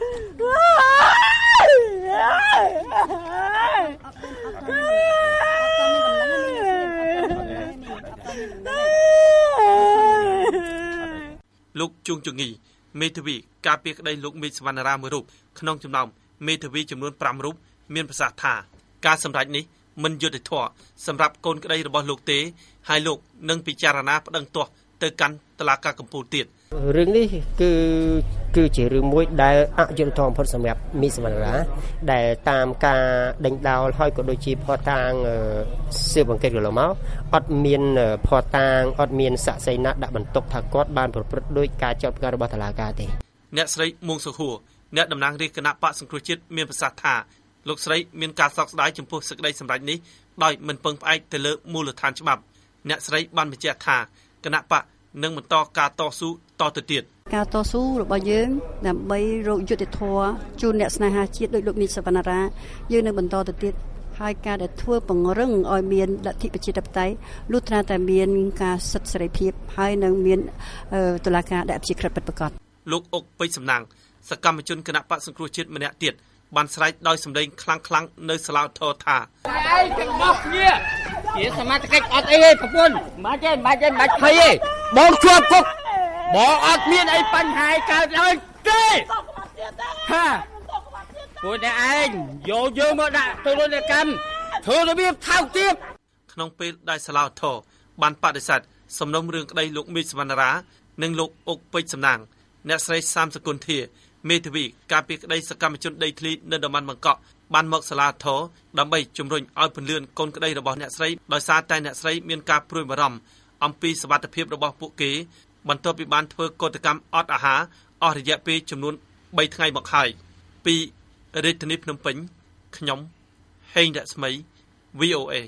លោកជួងជងីមេធាវីការពារក្តីលោកមីសវណ្ណរាមួយរូបក្នុងចំណោមមេធាវីចំនួនប្រាំរូបមានប្រសាសន៍ថាការសម្រេចនេះមិនយុត្តិធម៌សម្រាប់កូនក្តីរបស់លោកទេហើយលោកនឹងពិចារណាប្តឹងទាស់ទៅកាន់តុលាការកំពូលទៀតរឿងនេះគឺគឺជារឿងមួយដែលអយុត្តិធម៌បំផុតសម្រាប់មីសវណ្ណរាដែលតាមការដេញដោលហើយក៏ដូចជាភស្តុតាងស៊ើបអង្កេតកន្លងមកអត់មានភស្តុតាងអត់មានសាក្សីណាដាក់បន្ទុកថាគាត់បានប្រព្រឹត្តដោយការចោទប្រកាន់របស់តុលាការទេអ្នកស្រីមួងសុខួរអ្នកតំណាងរាជគណៈបកសង្គ្រោះជាតិមានប្រសាសន៍ថាលោកស្រីមានការសោកស្ដាយចំពោះសេចក្តីសម្រេចនេះដោយមិនពឹងផ្អែកទៅលើមូលដ្ឋានច្បាប់អ្នកស្រីបានបញ្ជាក់ថាគណៈបកនឹងបន្តការតស៊ូតទៅទៀតការតស៊ូរបស់យើងដើម្បីរកយុត្តិធម៌ជូនអ្នកស្នេហាជាតិដោយលោកមីសវណ្ណរាយើងនឹងបន្តទៅទៀតហើយការដែលធ្វើពង្រឹងឲ្យមានលទ្ធិប្រជាធិបតេយ្យលុះត្រាតែមានការសិទ្ធិសេរីភាពហើយនឹងមានតុលាការដែលជាក្រិតពិតប្រាកដលោកអុកពេជ្រសំណាងសកម្មជនគណៈបកសង្គ្រោះជាតិម្នាក់ទៀតបានស្រែកដោយសម្លេងខ្លាំងៗនៅសាលាឧទ្ធរថាឯងទាំងអស់គ្នាជាសមាជិកអត់អីទេប្រពន្ធមិនទេមិនទេមិនភ័យទេបងជាប់គុកបងអត់មានអីបញ្ហាកើតឡើយទេហាពួកតែឯងយកយើងមកដាក់ទរណកម្មធ្វើរបៀបថោកទាបក្នុងពេលដែលសាលាឧទ្ធរបានបដិសេធសំណុំរឿងក្តីលោកមីសវណ្ណរានិងលោកអុកពេជ្រសំណាងអ្នកស្រីសាមសកុនធាមេធាវីការពារក្តីសកម្មជនដីធ្លីនៅតំបន់បង្កក់បានមកសាលាធរដើម្បីជំរុញឲ្យពន្លឿនកូនក្តីរបស់អ្នកស្រីដោយសារតែអ្នកស្រីមានការព្រួយបារម្ភអំពីសុវត្ថិភាពរបស់ពួកគេបន្ទាប់ពីបានធ្វើកោតកម្មអត់អាហារអស់រយៈពេលចំនួនបីថ្ងៃមកហើយពីរាជធានីភ្នំពេញខ្ញុំហេងរស្មី វី អូ អេ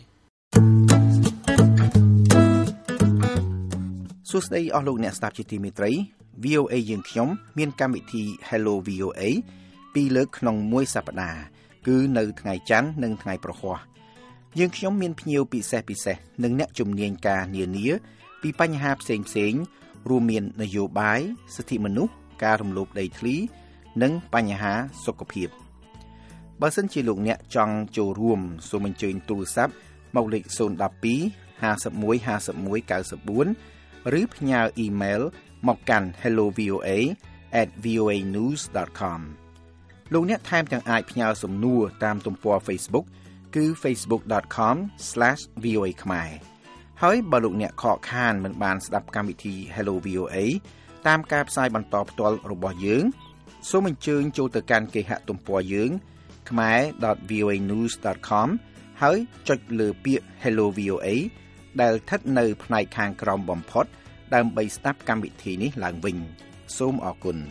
សួស្តីអស់លោកអ្នកស្ដាប់ជាទីមេត្រី វី អូ អេ យើងខ្ញុំមានកម្មវិធី Hello វី អូ អេ ពីរលើកក្នុងមួយសប្តាហ៍គឺនៅថ្ងៃច័ន្ទនិងថ្ងៃប្រហ័សយើងខ្ញុំមានភ្ញៀវពិសេសពិសេសនិងអ្នកជំនាញការនានាពីបញ្ហាផ្សេងផ្សេងរួមមាននយោបាយសិទ្ធិមនុស្សការរំលោភដីធ្លីនិងបញ្ហាសុខភាពបើសិនជាលោកអ្នកចង់ចូលរួមសូមអញ្ជើញទូរស័ព្ទមកលេខศูนย์ một hai ห้าสิบเอ็ด ห้าสิบเอ็ด เก้าสิบสี่ឬផ្ញើអ៊ីមែលមកកាន់ hello v o a at v o a news dot com លោកអ្នកថែមទាំងអាចផ្ញើសំណួរតាមទំព័រ Facebook គឺ facebook dot com slash v o a ខ្មែរហើយបើលោកអ្នកខកខានមិនបានស្ដាប់កម្មវិធី Hello វី អូ អេ តាមការផ្សាយបន្តផ្ទាល់របស់យើងសូមអញ្ជើញចូលទៅកាន់គេហទំព័រយើង khmae dot v o a news dot com ហើយចុចលើពាក្យ Hello វី អូ អេដែលស្ថិតនៅផ្នែកខាងក្រោមបំផុតដើម្បីស្ដាប់កម្មវិធីនេះឡើងវិញសូមអរគុណ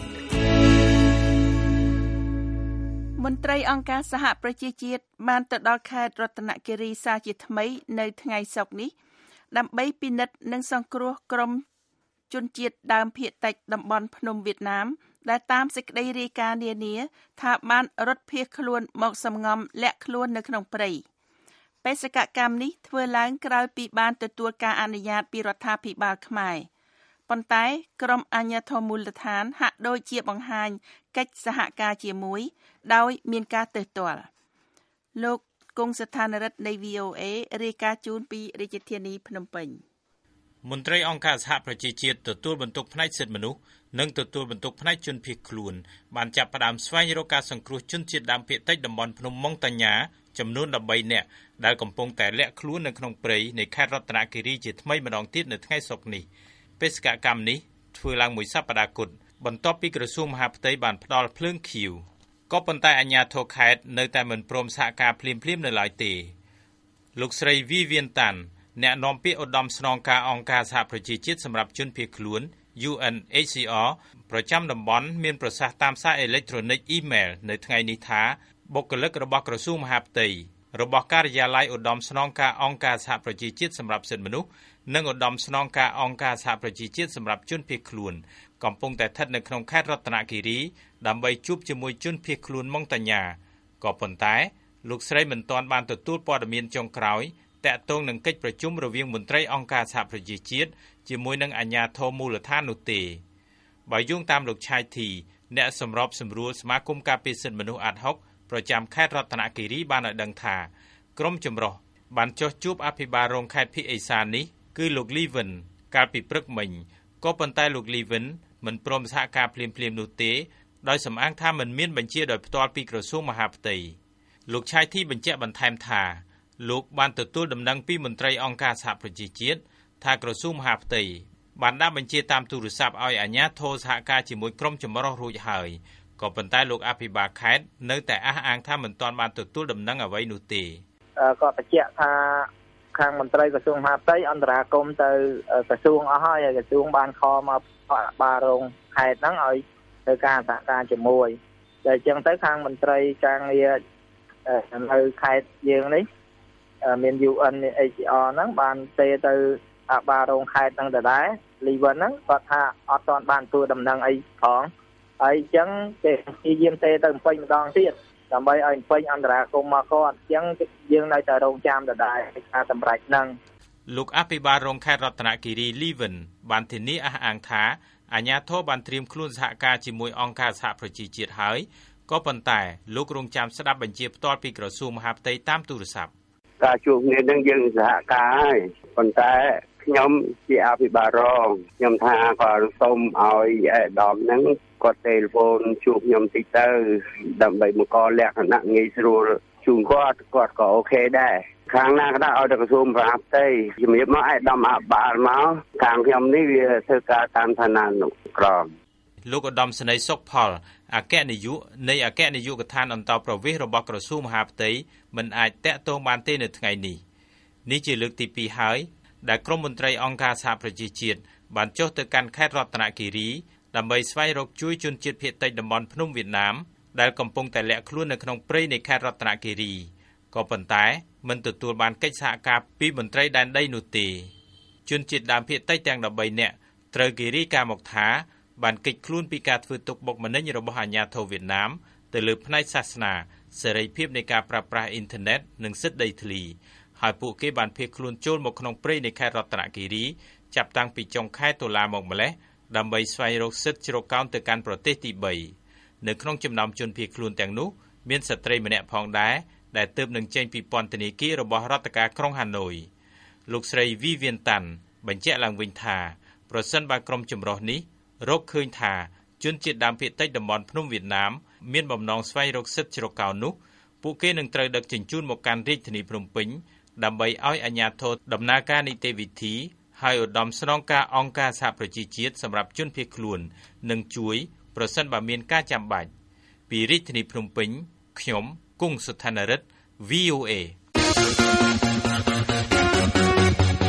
មន្ត្រីអង្គការសហប្រជាជាតិបានទៅដល់ខេត្តរតនគិរីសាជាថ្មីនៅថ្ងៃសុក្រនេះដើម្បីពិនិត្យនិងសង្គ្រោះក្រុមជនជាតិដើមភាគតិចតំបន់ភ្នំវៀតណាមដែលតាមសេចក្តីរាយការណ៍នានាថាបានរត់ភៀសខ្លួនមកសំងំលាក់ខ្លួននៅក្នុងព្រៃបេសកកម្មនេះធ្វើឡើងក្រោយពីបានទទួលការអនុញ្ញាតពីរដ្ឋាភិបាលខ្មែរប៉ុន្តែក្រុមអាជ្ញាធរមូលដ្ឋានហាក់ដូចជាបង្ហាញកិច្ចសហការជាមួយដោយមានការទើសទាល់លោកគង់ស្ថានរិទ្ធនៃ វី អូ អេ រាយការណ៍ជូនពីរាជធានីភ្នំពេញមន្ត្រីអង្គការសហប្រជាជាតិទទួលបន្ទុកផ្នែកសិទ្ធិមនុស្សនិងទទួលបន្ទុកផ្នែកជនភៀសខ្លួនបានចាប់ផ្ដើមស្វែងរកការសង្គ្រោះជនជាតិដើមភាគតិចតំបន់ភ្នំម៉ុងតាញ៉ាចំនួនដប់បីនាក់ដែលកំពុងតែលាក់ខ្លួននៅក្នុងព្រៃនៃខេត្តរតនគិរីជាថ្មីម្ដងទៀតនៅថ្ងៃសុក្រនេះបេសកកម្មនេះធ្វើឡើងមួយសប្តាហ៍គត់បន្ទាប់ពីក្រសួងមហាផ្ទៃបានផ្ដល់ភ្លើងខៀវក៏ប៉ុន្តែអាជ្ញាធរខេត្តនៅតែមិនព្រមសហការភ្លាមៗនៅឡើយទេលោកស្រី Vivian Tan អ្នកនាំពាក្យឧត្តមស្នងការអង្គការសហប្រជាជាតិសម្រាប់ជនភៀសខ្លួន U N H C R ប្រចាំតំបន់មានប្រសាសន៍តាមសារអេឡិចត្រូនិក email នៅថ្ងៃនេះថាបុគ្គលិករបស់ក្រសួងមហាផ្ទៃរបស់ការិយាល័យឧត្តមស្នងការអង្គការសហប្រជាជាតិសម្រាប់សិទ្ធិមនុស្សនិងឧត្តមស្នងការអង្គការសហប្រជាជាតិសម្រាប់ជនភៀសខ្លួនកំពុងតែស្ថិតនៅក្នុងខេត្តរតនគិរីដើម្បីជួបជាមួយជនភៀសខ្លួនម៉ុងតាញ៉ាក៏ប៉ុន្តែលោកស្រីមិនទាន់បានទទួលព័ត៌មានចុងក្រោយតាក់ទងនឹងកិច្ចប្រជុំរវាងមន្ត្រីអង្គការសហប្រជាជាតិជាមួយនឹងអាជ្ញាធរមូលដ្ឋាននោះទេបើយោងតាមលោកឆៃធីអ្នកសម្របសម្រួលសមាគមការពារសិទ្ធិមនុស្សអាត់ហុកប្រចាំខេត្តរតនគិរីបានឲ្យដឹងថាក្រុមចម្រុះបានចុះជួបអភិបាលរងខេត្តភាគឦសាននេះគឺលោកលីវិនកាលពីព្រឹកមិញក៏ប៉ុន្តែលោកលីវិនមិនព្រមសហការភ្លាមៗនោះទេដោយសំអាងថាមិនមានបញ្ជាដោយផ្ទាល់ពីក្រសួងមហាផ្ទៃលោកឆៃធីបញ្ជាក់បន្ថែមថាលោកបានទទួលដំណឹងពីមន្ត្រីអង្គការសហប្រជាជាតិថាក្រសួងមហាផ្ទៃបានដាក់បញ្ជាតាមទូរស័ព្ទឲ្យអាជ្ញាធរសហការជាមួយក្រុមចម្រុះរួចហើយក៏ប៉ុន្តែលោកអភិបាលខេត្តនៅតែអះអាងថាមិនទាន់បានទទួលដំណឹងអ្វីនោះទេក៏បញ្ជាក់ថាខាងមន្ត្រីក្រសួងមហាផ្ទៃអន្តរាគមន៍ទៅក្រសួងអស់ហើយហើយក្រសួងបានខលមកអភិបាលរងខេត្តហ្នឹងឲ្យទៅការសហការជាមួយតែអញ្ចឹងទៅខាងមន្ត្រីការងារនៅខេត្តយើងនេះមាន U N H C R ហ្នឹងបានទេទៅអភិបាលរងខេត្តហ្នឹងដដែលលីវិនហ្នឹងគាត់ថាអត់ទាន់បានទទួលដំណឹងអីផងហើយអញ្ចឹងគេព្យាយាមទេទៅពេញម្ដងទៀតដើម្បីឲ្យពេញអន្តរាគមន៍មកគាត់អញ្ចឹងយើងនៅតែរងចាំដដែលការសម្រេចហ្នឹងលោកអភិបាលរងខេត្តរតនគិរីលីវិនបានធានាអះអាងថាអាជ្ញាធរបានត្រៀមខ្លួនសហការជាមួយអង្គការសហប្រជាជាតិហើយក៏ប៉ុន្តែលោករងចាំស្ដាប់បញ្ជាផ្ទាល់ពីក្រសួងមហាផ្ទៃតាមទូរស័ព្ទការជួបគ្នានឹងយើងសហការហើយប៉ុន្តែខ្ញុំជាអភិបាលរងខ្ញុំថាក៏សូមឲ្យអេដាមហ្នឹងគាត់ទេលហ្វូនជួបខ្ញុំតិចទៅដើម្បីមកកលក្ខណៈងាយស្រួលជូនគាត់គាត់ក៏អូខេដែរខាងណាក៏ដាក់ឲ្យទៅក្រសួងមហាផ្ទៃជំរាបមកអេដាមអភិបាលមកខាងខ្ញុំនេះវាធ្វើការតាមឋានានុក្រមលោកឧត្តមសេនីយ៍សុកផលអគ្គនាយកនៃអគ្គនាយកដ្ឋានអន្តរប្រវេសន៍របស់ក្រសួងមហាផ្ទៃមិនអាចតាក់ទងបានទេនៅថ្ងៃនេះនេះជាលើកទីពីរហើយដែលក្រុមមន្ត្រីអង្គការសហប្រជាជាតិបានចុះទៅកាន់ខេត្តរតនគិរីដើម្បីស្វែងរកជួយជនជាតិភាគតិចតំបន់ភ្នំវៀតណាមដែលកំពុងតែលាក់ខ្លួននៅក្នុងព្រៃនៃខេត្តរតនគិរីក៏ប៉ុន្តែមិនទទួលបានកិច្ចសហការពីមន្ត្រីដែនដីនោះទេជនជាតិដើមភាគតិចទាំងដប់បីនាក់ត្រូវគេរាយការណ៍មកថាបានគេចខ្លួនពីការធ្វើទុកបុកម្នេញរបស់អាជ្ញាធរវៀតណាមទៅលើផ្នែកសាសនាសេរីភាពនៃការប្រើប្រាស់អ៊ីនធឺណិតនិងសិទ្ធិដីធ្លីហើយពួកគេបានភៀសខ្លួនចូលមកក្នុងព្រៃនៃខេត្តរតនគិរីចាប់តាំងពីចុងខែតុលាមកម្លេះដើម្បីស្វែងរកសិទ្ធិជ្រកកោនទៅកាន់ប្រទេសទីបីនៅក្នុងចំណោមជនភៀសខ្លួនទាំងនោះមានស្ត្រីម្នាក់ផងដែរដែលទើបនឹងចេញពីពន្ធនាគាររបស់រដ្ឋការក្រុងហាណូយលោកស្រី Vivian Tan បញ្ជាក់ឡើងវិញថាប្រសិនបើក្រុមចម្រុះនេះរកឃើញថាជនជាតិដើមភាគតិចតំបន់ភ្នំវៀតណាមមានបំណងស្វែងរកសិទ្ធិជ្រកកោននោះពួកគេនឹងត្រូវដឹកជញ្ជូនមកកាន់រាជធានីភ្នំពេញដើម្បីឲ្យអាជ្ញាធរដំណើរការនីតិវិធីហើយឧត្តមស្នងការអង្គការសហប្រជាជាតិសម្រាប់ជនភៀសខ្លួននឹងជួយប្រសិនបើមានការចាំបាច់ពីរាជធានីភ្នំពេញខ្ញុំគង់សុឋានរិទ្ធ វី អូ អេ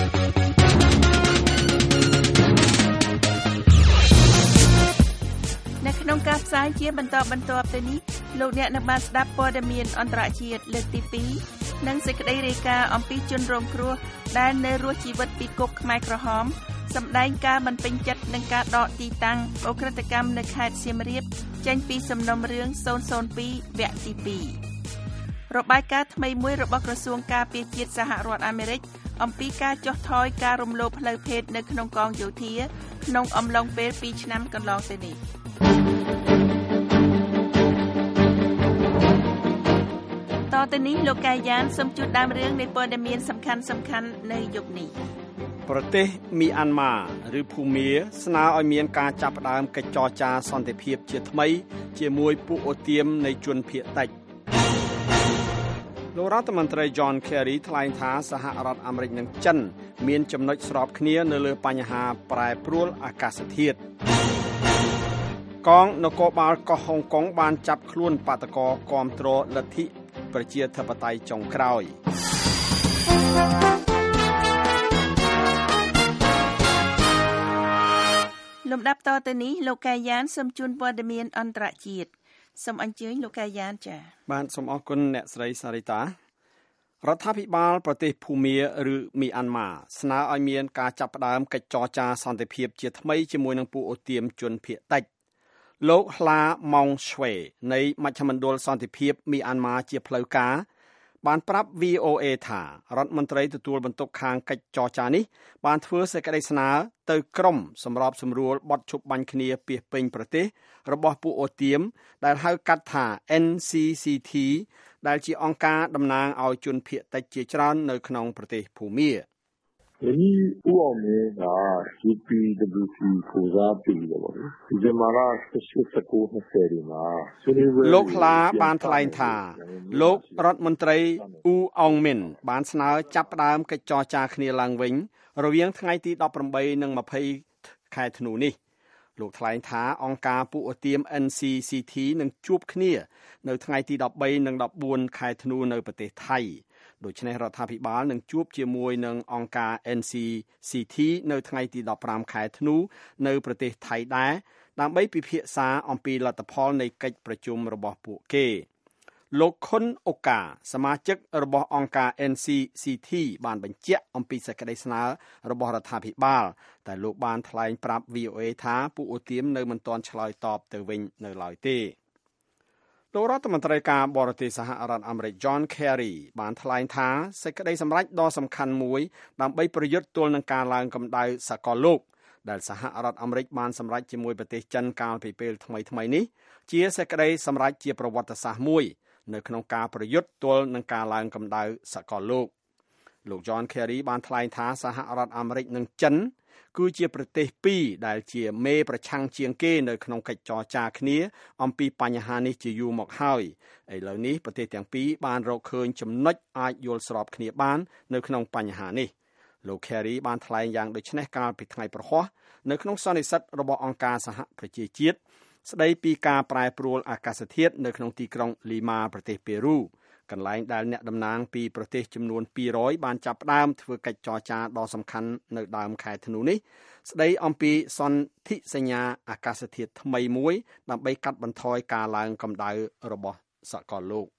ក្នុងការផ្សាយជាបន្តបន្ទាប់ទៅនេះលោកអ្នកនឹងបានស្ដាប់ព័ត៌មានអន្តរជាតិលើកទីពីរនិងសេចក្តីរាយការណ៍អំពីជនរងគ្រោះដែលនៅរស់ជីវិតពីគុកខ្មែរក្រហមសម្ដែងការមិនពេញចិត្តនឹងការដកទីតាំងអូក្រិតកម្មនៅខេត្តសៀមរាបចេញពីសំណុំរឿងศูนย์ศูนย์ពីរវគ្គទីពីររបាយការណ៍ថ្មីមួយរបស់ក្រសួងការពារជាតិសហរដ្ឋអាមេរិកអំពីការចុះថយការរំលោភផ្លូវភេទនៅក្នុងកងយោធាក្នុងអំឡុងពេលពីរឆ្នាំកន្លងទៅនេះតទៅនេះលោកកាយ៉ានសូមជូនដើមរឿងនៃព័ត៌មានសំខាន់សំខាន់នៅយប់នេះប្រទេសមីអាន់ម៉ាឬភូមាស្នើឲ្យមានការចាប់ផ្ដើមកិច្ចចរចាសន្តិភាពជាថ្មីជាមួយពួកអូទាមនៃជនភៀសតិចលោករដ្ឋមន្ត្រី John Kerry ថ្លែងថាសហរដ្ឋអាមេរិកនិងចិនមានចំណុចស្របគ្នានៅលើបញ្ហាប្រែប្រួលអាកាសធាតុកងនគរបាលកោះហុងកុងបានចាប់ខ្លួនបាតកោគាំទ្រលទ្ធិប្រជាធិបតេយ្យចុងក្រោយលំដាប់តទៅនេះលោកកាយ៉ានសូមជូនព័ត៌មានអន្តរជាតិសូមអញ្ជើញលោកកាយ៉ានចា៎បាទសូមអរគុណអ្នកស្រីសារីតារដ្ឋាភិបាលប្រទេសភូមាឬមីអាន់ម៉ាស្នើឲ្យមានការចាប់ផ្ដើមកិច្ចចរចាសន្តិភាពជាថ្មីជាមួយនឹងពួកអូទាមជនភៀសតិចលោកហ្លាម៉ុងឆ្វេនៃមជ្ឈមណ្ឌលសន្តិភាពមីអាន់ម៉ាជាផ្លូវការបានប្រាប់ វី អូ เอ ថារដ្ឋមន្ត្រីទទួលបន្ទុកខាងកិច្ចចរចានេះបានធ្វើសេចក្តីស្នើទៅក្រុមសម្របសម្រួលបទឈប់បាញ់គ្នាពាសពេញប្រទេសរបស់ពួកអូទាមដែលហៅកាត់ថា เอ็น ซี ซี ที ដែលជាអង្គការតំណាងឲ្យជនភៀសតិចជាច្រើននៅក្នុងប្រទេសភូមាဒီဦးအောင်မင်းက ဂျီ ပီ ဒဘလျူ စီ ကိုစားပြီးတော့ပေါ့ဒီဇင်ဘာလ十八、十九、二十ဒီမှာលោកខ្លាបានថ្លែងថាលោករដ្ឋមន្ត្រីអ៊ូអងមីនបានស្នើចាប់ផ្ដើមកិច្ចចរចាគ្នាឡើងវិញរវាងថ្ងៃទីដប់ប្រាំបីនិងម្ភៃខែធ្នូនេះលោកថ្លែងថាអង្គការពួកអូទាម เอ็น ซี ซี ที នឹងជួបគ្នានៅថ្ងៃទីដប់បីនិងដប់បួនខែធ្នូនៅប្រទេសថៃដូច្នេះរដ្ឋាភិបាលនឹងជួបជាមួយនឹងអង្គការ เอ็น ซี ซี ที នៅថ្ងៃទីដប់ប្រាំខែធ្នូនៅប្រទេសថៃដែរដើម្បីពិភាក្សាអំពីលទ្ធផលនៃកិច្ចប្រជុំរបស់ពួកគេលោកខុនអូកាសមាជិករបស់អង្គការ เอ็น ซี ซี ที បានបញ្ជាក់អំពីសេចក្តីស្នើរបស់រដ្ឋាភិបាលតែលោកបានថ្លែងប្រាប់ វី អូ เอ ថាពួកអូទាមនៅមិនទាន់ឆ្លើយតបទៅវិញនៅឡើយទេលោករដ្ឋមន្ត្រីការបរទេសសហរដ្ឋអាមេរិក John Kerry បានថ្លែងថាសេចក្តីសម្រេចដ៏សំខាន់មួយដើម្បីប្រយុទ្ធទល់នឹងការឡើងកម្ដៅសកលលោកដែលសហរដ្ឋអាមេរិកបានសម្រេចជាមួយប្រទេសចិនកាលពីពេលថ្មីៗនេះជាសេចក្តីសម្រេចជាប្រវត្តិសាស្ត្រមួយនៅក្នុងការប្រយុទ្ធទល់នឹងការឡើងកម្ដៅសកលលោកលោក John Kerry បានថ្លែងថាសហរដ្ឋអាមេរិកនិងចិនគឺជាប្រទេសពីរដែលជាមេប្រឆាំងជាងគេនៅក្នុងកិច្ចចរចាគ្នាអំពីបញ្ហានេះជាយូរមកហើយឥឡូវនេះប្រទេសទាំងពីរបានរកឃើញចំណុចអាចយល់ស្របគ្នាបាននៅក្នុងបញ្ហានេះលោក Kerry បានថ្លែងយ៉ាងដូចនេះកាលពីថ្ងៃប្រហ័សនៅក្នុងសន្និសីទរបស់អង្គការសហប្រជាជាតិស្ដីពីការប្រែប្រួលអាកាសធាតុនៅក្នុងទីក្រុងលីម៉ាប្រទេសពេរូកន្លែងដែលអ្នកតំណាងពីប្រទេសចំនួនពីររយបានចាប់ផ្ដើមធ្វើកិច្ចចរចាដ៏សំខាន់នៅដើមខែធ្នូនេះស្ដីអំពីសន្ធិសញ្ញាអាកាសធាតុថ្មីមួយដើម្បីកាត់បន្ថយការឡើងកម្ដៅរបស់សកលលោក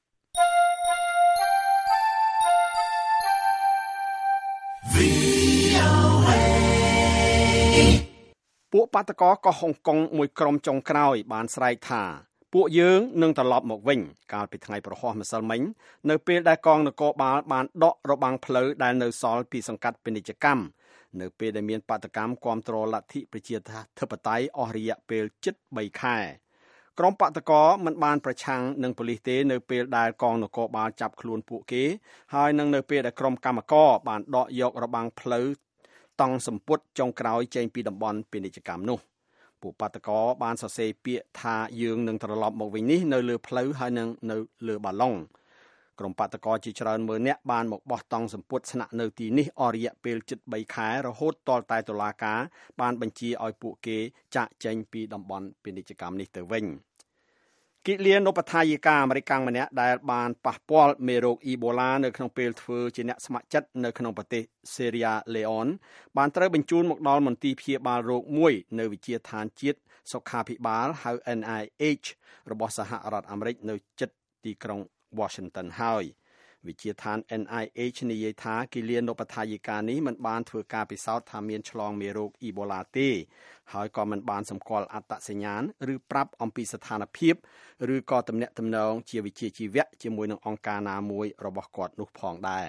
ពួកបាតកោកោះហុងកុងមួយក្រុមចុងក្រោយបានស្រែកថាពួកយើងនឹងត្រឡប់មកវិញកាលពីថ្ងៃប្រហ័សម្សិលមិញនៅពេលដែលកងនគរបាលបានដករបាំងផ្លូវដែលនៅសល់ពីសង្កាត់ពាណិជ្ជកម្មនៅពេលដែលមានបាតកម្មគាំទ្រលទ្ធិប្រជាធិបតេយ្យអស់រយៈពេលជិតបីខែក្រុមបាតកោមិនបានប្រឆាំងនឹងប៉ូលីសទេនៅពេលដែលកងនគរបាលចាប់ខ្លួនពួកគេហើយនឹងនៅពេលដែលក្រុមកម្មករបានដកយករបាំងផ្លូវតង់សម្ពុតចុងក្រោយចេញពីតំបន់ពាណិជ្ជកម្មនោះពួកបាតកោបានសរសេរពាក្យថាយើងនឹងត្រឡប់មកវិញនេះនៅលើផ្លូវហើយនឹងនៅលើបាឡុងក្រុមបាតកោជាច្រើនម៉ឺននាក់បានមកបោះតង់សម្ពុតស្នាក់នៅទីនេះអស់រយៈពេលជិតបីខែរហូតទាល់តែតុលាការបានបញ្ជាឲ្យពួកគេចាកចេញពីតំបន់ពាណិជ្ជកម្មនេះទៅវិញគិលានុបដ្ឋាយិកាអាមេរិកម្នាក់ដែលបានប៉ះពាល់មេរោគអ៊ីបូឡានៅក្នុងពេលធ្វើជាអ្នកស្ម័គ្រចិត្តនៅក្នុងប្រទេសសេរីយ៉ាឡេអុនបានត្រូវបញ្ជូនមកដល់មន្ទីរព្យាបាលរោគមួយនៅវិទ្យាដ្ឋានជាតិសុខាភិបាលហៅ N I H របស់សហរដ្ឋអាមេរិកនៅជិតទីក្រុង Washington ហើយវិទ្យាដ្ឋាន N I H និយាយថាគិលានុបដ្ឋាយិកានេះមិនបានធ្វើការពិសោធន៍ថាមានឆ្លងមេរោគអ៊ីបូឡាទេហើយក៏មិនបានសម្គាល់អត្តសញ្ញាណឬប្រាប់អំពីស្ថានភាពឬក៏ទំនាក់ទំនងជាវិជ្ជាជីវៈជាមួយនឹងអង្គការណាមួយរបស់គាត់នោះផងដែរ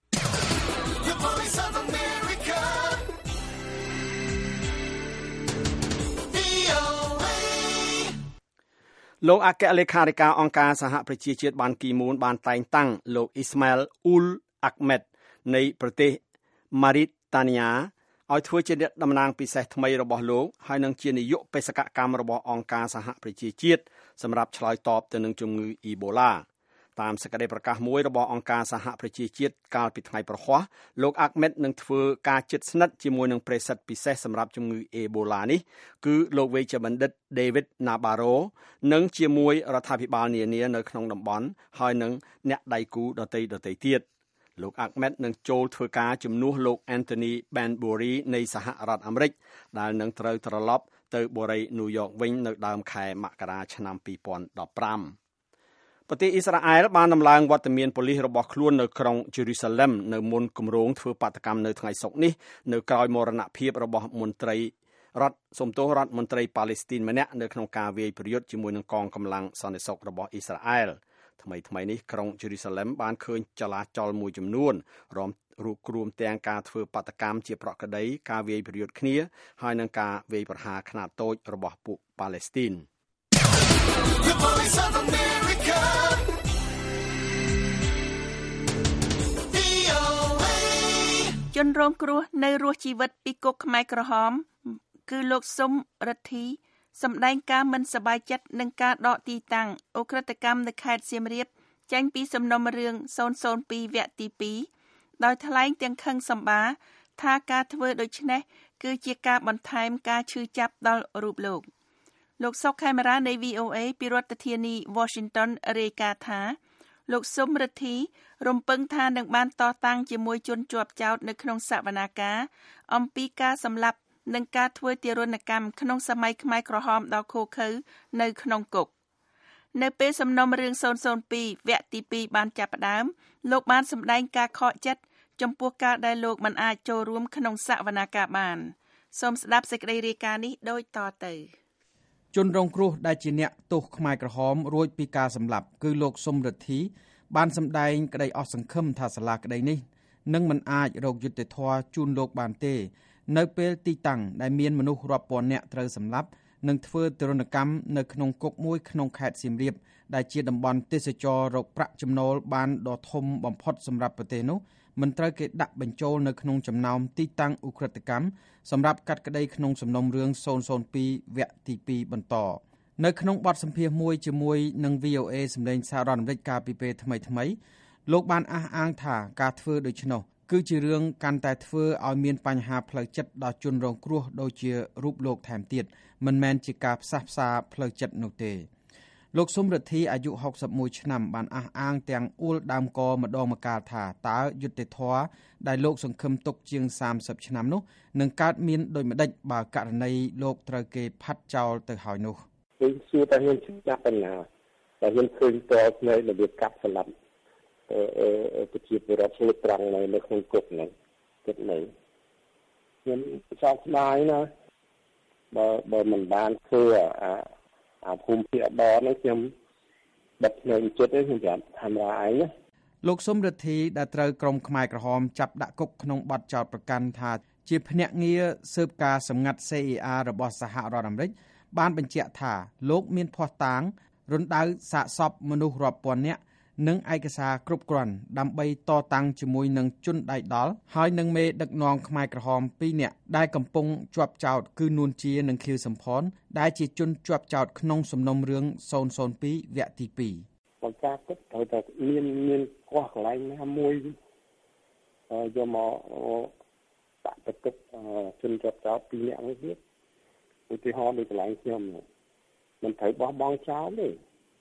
លោកអគ្គលេខាធិការអង្គការសហប្រជាជាតិបានគីមូនបានតែងតាំងលោកអ៊ីស្ម៉ាអែលអ៊ូលអាក់មេតនៃប្រទេសម៉ារីតានីយ៉ាឲ្យធ្វើជាអ្នកតំណាងពិសេសថ្មីរបស់លោកហើយនឹងជានាយកបេសកកម្មរបស់អង្គការសហប្រជាជាតិសម្រាប់ឆ្លើយតបទៅនឹងជំងឺអ៊ីបូឡាតាមសេចក្តីប្រកាសមួយរបស់អង្គការសហប្រជាជាតិកាលពីថ្ងៃប្រហ័សលោកអាក់មេតនឹងធ្វើការជិតស្និទ្ធជាមួយនឹងប្រេសិតពិសេសសម្រាប់ជំងឺអេបូឡានេះគឺលោកវេជ្ជបណ្ឌិត David Nabarro និងជាមួយរដ្ឋាភិបាលនានានៅក្នុងតំបន់ហើយនឹងអ្នកដៃគូដទៃដទៃទៀតលោកអាក់មេតនឹងចូលធ្វើការជំនួសលោក Anthony Banbury នៃសហរដ្ឋអាមេរិកដែលនឹងត្រូវត្រឡប់ទៅបូរីញូវយ៉កវិញនៅដើមខែមករាឆ្នាំពីរពាន់ដប់ប្រាំប្រទេសអ៊ីស្រាអែលបានដំឡើងវត្តមានប៉ូលីសរបស់ខ្លួននៅក្រុង Jerusalem នៅមុនគម្រោងធ្វើបាតកម្មនៅថ្ងៃសុក្រនេះនៅក្រោយមរណភាពរបស់មន្ត្រីរដ្ឋសំទោសរដ្ឋមន្ត្រីប៉ាឡេស្ទីនម្នាក់នៅក្នុងការវាយប្រយុទ្ធជាមួយនឹងកងកម្លាំងសន្តិសុខរបស់អ៊ីស្រាអែលថ្មីថ្មីនេះក្រុង Jerusalem បានឃើញចលាចលមួយចំនួនរំរូបគ្រួមទាំងការធ្វើបាតកម្មជាប្រក្រតីការវាយប្រយុទ្ធគ្នាហើយនឹងការវាយប្រហារខ្នាតតូចរបស់ពួកប៉ាឡេស្ទីនជនរងគ្រោះនៅរស់ជីវិតពីគុកខ្មែរក្រហមគឺលោកស៊ុំរិទ្ធីសម្ដែងការមិនសប្បាយចិត្តនឹងការដកទីតាំងអ ுக ្រិតកម្មនៅខេត្តសៀមរាបចេញពីសំណុំរឿងศูนย์ศูนย์ពីរវគ្គទីពីរដោយថ្លែងទាំងខឹងសម្បាថាការធ្វើដូច្នេះគឺជាការបន្ថែមការឈឺចាប់ដល់រូបលោកលោកសុកខេមរានៃ V O A ពីរដ្ឋធានី Washington រាយការណ៍ថាលោកស៊ុំរិទ្ធីរំពឹងថានឹងបានតតាំងជាមួយជនជាប់ចោទនៅក្នុងសវនាការអំពីការសម្លាប់និងការធ្វើទារុណកម្មក្នុងសម័យខ្មែរក្រហមដ៏ឃោរឃៅនៅក្នុងគុកនៅពេលសំណុំរឿងศูนย์ศูนย์ពីរវគ្គទីពីរបានចាប់ផ្ដើមលោកបានសម្ដែងការខកចិត្តចំពោះការដែលលោកមិនអាចចូលរួមក្នុងសវនាការបានសូមស្ដាប់សេចក្តីរាយការណ៍នេះដូចតទៅជនរងគ្រោះដែលជាអ្នកទោសខ្មែរក្រហមរួចពីការសម្លាប់គឺលោកស៊ុំរិទ្ធីបានសម្ដែងក្តីអស់សង្ឃឹមថាសាលាក្តីនេះនឹងមិនអាចរកយុត្តិធម៌ជូនលោកបានទេនៅពេលទីតាំងដែលមានមនុស្សរាប់ពាន់នាក់ត្រូវសម្លាប់និងធ្វើទរណកម្មនៅក្នុងគុកមួយក្នុងខេត្តសៀមរាបដែលជាតំបន់ទេសចររកប្រាក់ចំណូលបានដ៏ធំបំផុតសម្រាប់ប្រទេសនោះមិនត្រូវគេដាក់បញ្ចូលនៅក្នុងចំណោមទីតាំងឧក្រិដ្ឋកម្មសម្រាប់កាត់ក្តីក្នុងសំណុំរឿងศูนย์ศูนย์ពីរវគ្គទីពីរបន្តនៅក្នុងបទសម្ភាសន៍មួយជាមួយនឹង V O A សម្លេងសហរដ្ឋអាមេរិកកាលពីពេលថ្មីថ្មីលោកបានអះអាងថាការធ្វើដូច្នោះគឺជារឿងកាន់តែធ្វើឲ្យមានបញ្ហាផ្លូវចិត្តដល់ជនរងគ្រោះដូចជារូបលោកថែមទៀតមិនមែនជាការផ្សះផ្សាផ្លូវចិត្តនោះទេលោកស៊ុំរិទ្ធីអាយុហុកសិបមួយឆ្នាំបានអះអាងទាំងអួលដើមកម្ដងម្កាលថាតើយុត្តិធម៌ដែលលោកសង្ឃឹមទុកជាងសាមសិបឆ្នាំនោះនឹងកើតមានដូចម្ដេចបើករណីលោកត្រូវគេផាត់ចោលទៅហើយនោះខ្ញុំសួរតែខ្ញុំចាប់បណ្ណាតែខ្ញុំឃើញតើនៅរបៀបកាប់ស្លាប់អឺអឺប្រជាពលរដ្ឋស្លុតត្រង់នៅនៅក្នុងគុកហ្នឹងគិតនៅខ្ញុំសោកស្ដាយណាបើបើមិនបានធ្វើអាអាភូមិភាគដរនេះខ្ញុំបិទភ្នែកចិត្តទេខ្ញុំប្រាប់ថាម្ដាយឯងណាលោកស៊ុំរិទ្ធីដែលត្រូវក្រុមខ្មែរក្រហមចាប់ដាក់គុកក្នុងបទចោទប្រកាន់ថាជាភ្នាក់ងារស៊ើបការសម្ងាត់ C I A របស់សហរដ្ឋអាមេរិកបានបញ្ជាក់ថាលោកមានភស្តុតាងរណ្ដៅសាកសពមនុស្សរាប់ពាន់នាក់និងឯកសារគ្រប់គ្រាន់ដើម្បីតតាំងជាមួយនឹងជនដៃដល់ហើយនឹងមេដឹកនាំខ្មែរក្រហមពីរនាក់ដែលកំពុងជាប់ចោទគឺនួនជានិងខៀវសំផនដែលជាជនជាប់ចោទក្នុងសំណុំរឿងศูนย์ศูนย์ពីរវគ្គទីពីរបង្ការពិតត្រូវតែមានមានកោះកន្លែងណាមួយយកមកដាក់ទៅទុកជនជាប់ចោទពីរនាក់នេះទៀតឧទាហរណ៍ដូចកន្លែងខ្ញុំមិនត្រូវបោះបង់ចោលទេ